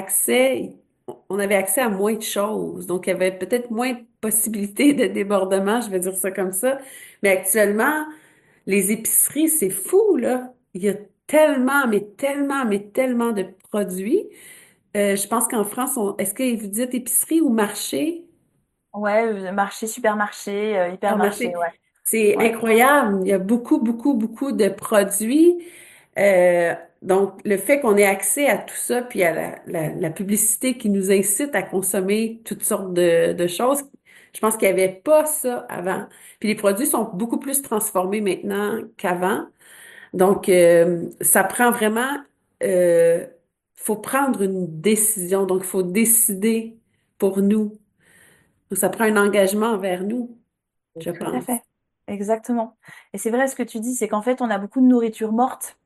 on avait accès à moins de choses. Donc, il y avait peut-être moins de possibilités de débordement, je vais dire ça comme ça. Mais actuellement, les épiceries, c'est fou, là. Il y a tellement, mais tellement, mais tellement de produits. Je pense qu'en France, est-ce que vous dites épicerie ou marché? Ouais, marché, supermarché, hypermarché, Supermarché. ouais. C'est Ouais. incroyable. Il y a beaucoup, beaucoup, beaucoup de produits. Euh, donc, le fait qu'on ait accès à tout ça, puis à la publicité qui nous incite à consommer toutes sortes de choses, je pense qu'il n'y avait pas ça avant. Puis les produits sont beaucoup plus transformés maintenant qu'avant. Donc, ça prend vraiment, euh, faut prendre une décision. Donc, il faut décider pour nous. Ça prend un engagement envers nous, je Tout à pense. fait. Exactement. Et c'est vrai ce que tu dis, c'est qu'en fait, on a beaucoup de nourriture morte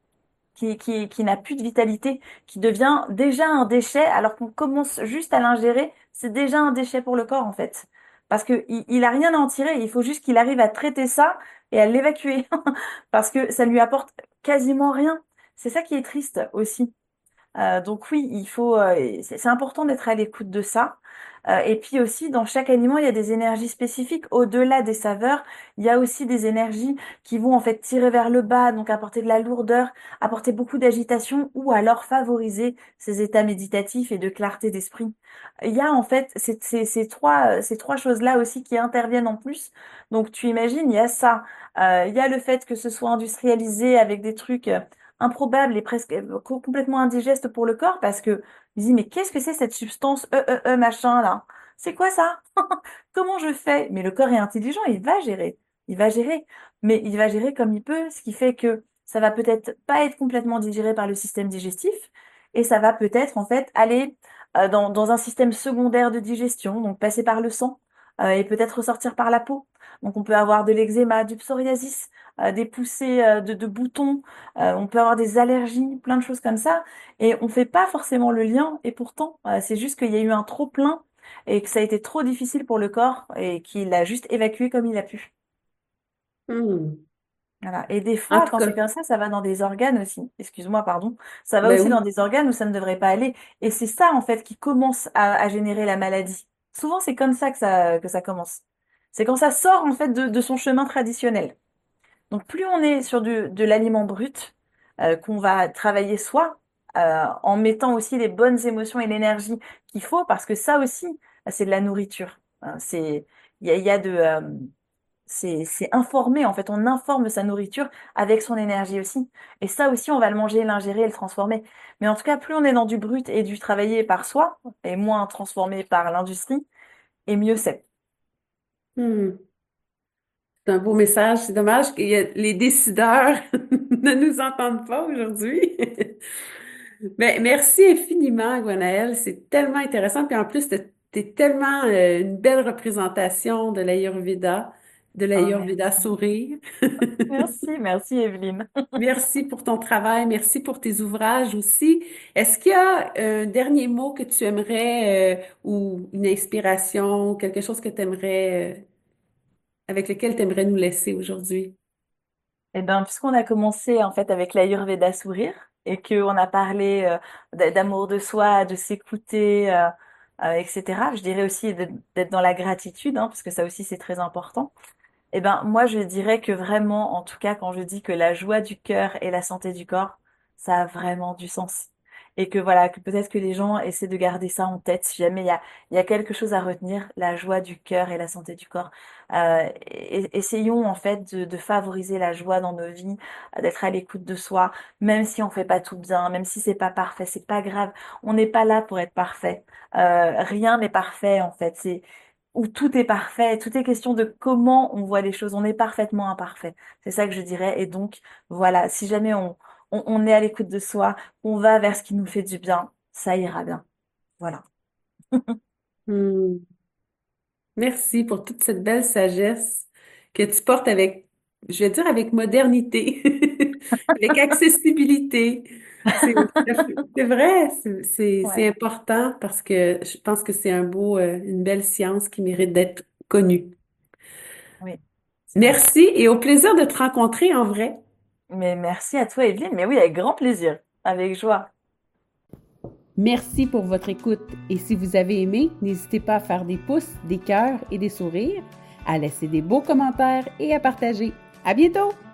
qui n'a plus de vitalité, qui devient déjà un déchet, alors qu'on commence juste à l'ingérer, c'est déjà un déchet pour le corps en fait. Parce que il a rien à en tirer, il faut juste qu'il arrive à traiter ça et à l'évacuer. Parce que ça lui apporte quasiment rien. C'est ça qui est triste aussi. Donc oui, il faut, c'est important d'être à l'écoute de ça. Et puis aussi, dans chaque aliment, il y a des énergies spécifiques. Au-delà des saveurs, il y a aussi des énergies qui vont en fait tirer vers le bas, donc apporter de la lourdeur, apporter beaucoup d'agitation ou alors favoriser ces états méditatifs et de clarté d'esprit. Il y a en fait ces trois choses-là aussi qui interviennent en plus. Donc tu imagines, il y a ça. Il y a le fait que ce soit industrialisé avec des trucs improbable et presque complètement indigeste pour le corps parce que je me dis mais qu'est-ce que c'est cette substance machin là? C'est quoi ça? Comment je fais? Mais le corps est intelligent, il va gérer. Il va gérer. Mais il va gérer comme il peut, ce qui fait que ça va peut-être pas être complètement digéré par le système digestif et ça va peut-être en fait aller dans un système secondaire de digestion, donc passer par le sang et peut-être ressortir par la peau. Donc on peut avoir de l'eczéma, du psoriasis, des poussées de boutons, on peut avoir des allergies, plein de choses comme ça, et on fait pas forcément le lien, et pourtant, c'est juste qu'il y a eu un trop plein et que ça a été trop difficile pour le corps et qu'il a juste évacué comme il a pu. Hmm. Voilà. Et des En fois, tout quand c'est cas, comme ça va dans des organes aussi. Excuse-moi, pardon. Ça va ben aussi dans oui. des organes où ça ne devrait pas aller. Et c'est ça, en fait, qui commence à générer la maladie. Souvent, c'est comme ça que ça commence. C'est quand ça sort, en fait, de son chemin traditionnel. Donc, plus on est sur de l'aliment brut, qu'on va travailler soi, en mettant aussi les bonnes émotions et l'énergie qu'il faut, parce que ça aussi, c'est de la nourriture. Hein. Il y a c'est informé, en fait. On informe sa nourriture avec son énergie aussi. Et ça aussi, on va le manger, l'ingérer et le transformer. Mais en tout cas, plus on est dans du brut et du travaillé par soi, et moins transformé par l'industrie, et mieux c'est. Hmm. C'est un beau message. C'est dommage que les décideurs ne nous entendent pas aujourd'hui. Ben, merci infiniment, Gwenaëlle. C'est tellement intéressant. Puis en plus, t'es tellement une belle représentation de Oh, l'Ayurveda merci. sourire. Merci, merci Evelyne. Merci pour ton travail. Merci pour tes ouvrages aussi. Est-ce qu'il y a un dernier mot que tu aimerais ou une inspiration, quelque chose que tu aimerais, avec lequel tu aimerais nous laisser aujourd'hui? Eh ben, puisqu'on a commencé en fait avec l'Ayurveda sourire et qu'on a parlé d'amour de soi, de s'écouter, etc., je dirais aussi d'être dans la gratitude, hein, parce que ça aussi c'est très important. Eh ben, moi, je dirais que vraiment, en tout cas, quand je dis que la joie du cœur et la santé du corps, ça a vraiment du sens. Et que voilà, que peut-être que les gens essaient de garder ça en tête. Si jamais il y a quelque chose à retenir, la joie du cœur et la santé du corps. Essayons en fait de favoriser la joie dans nos vies, d'être à l'écoute de soi, même si on fait pas tout bien, même si c'est pas parfait, c'est pas grave. On n'est pas là pour être parfait. Rien n'est parfait en fait. C'est où tout est parfait, tout est question de comment on voit les choses. On est parfaitement imparfait. C'est ça que je dirais. Et donc, voilà, si jamais on est à l'écoute de soi, on va vers ce qui nous fait du bien, ça ira bien. Voilà. Hmm. Merci pour toute cette belle sagesse que tu portes avec, je vais dire avec modernité, avec accessibilité. C'est, c'est vrai, c'est Ouais, important parce que je pense que c'est une belle science qui mérite d'être connue. oui, c'est vrai. Merci et au plaisir de te rencontrer en vrai. Mais merci à toi, Evelyne. Mais oui, avec grand plaisir. Avec joie. Merci pour votre écoute et si vous avez aimé, n'hésitez pas à faire des pouces, des cœurs et des sourires, à laisser des beaux commentaires et à partager. À bientôt!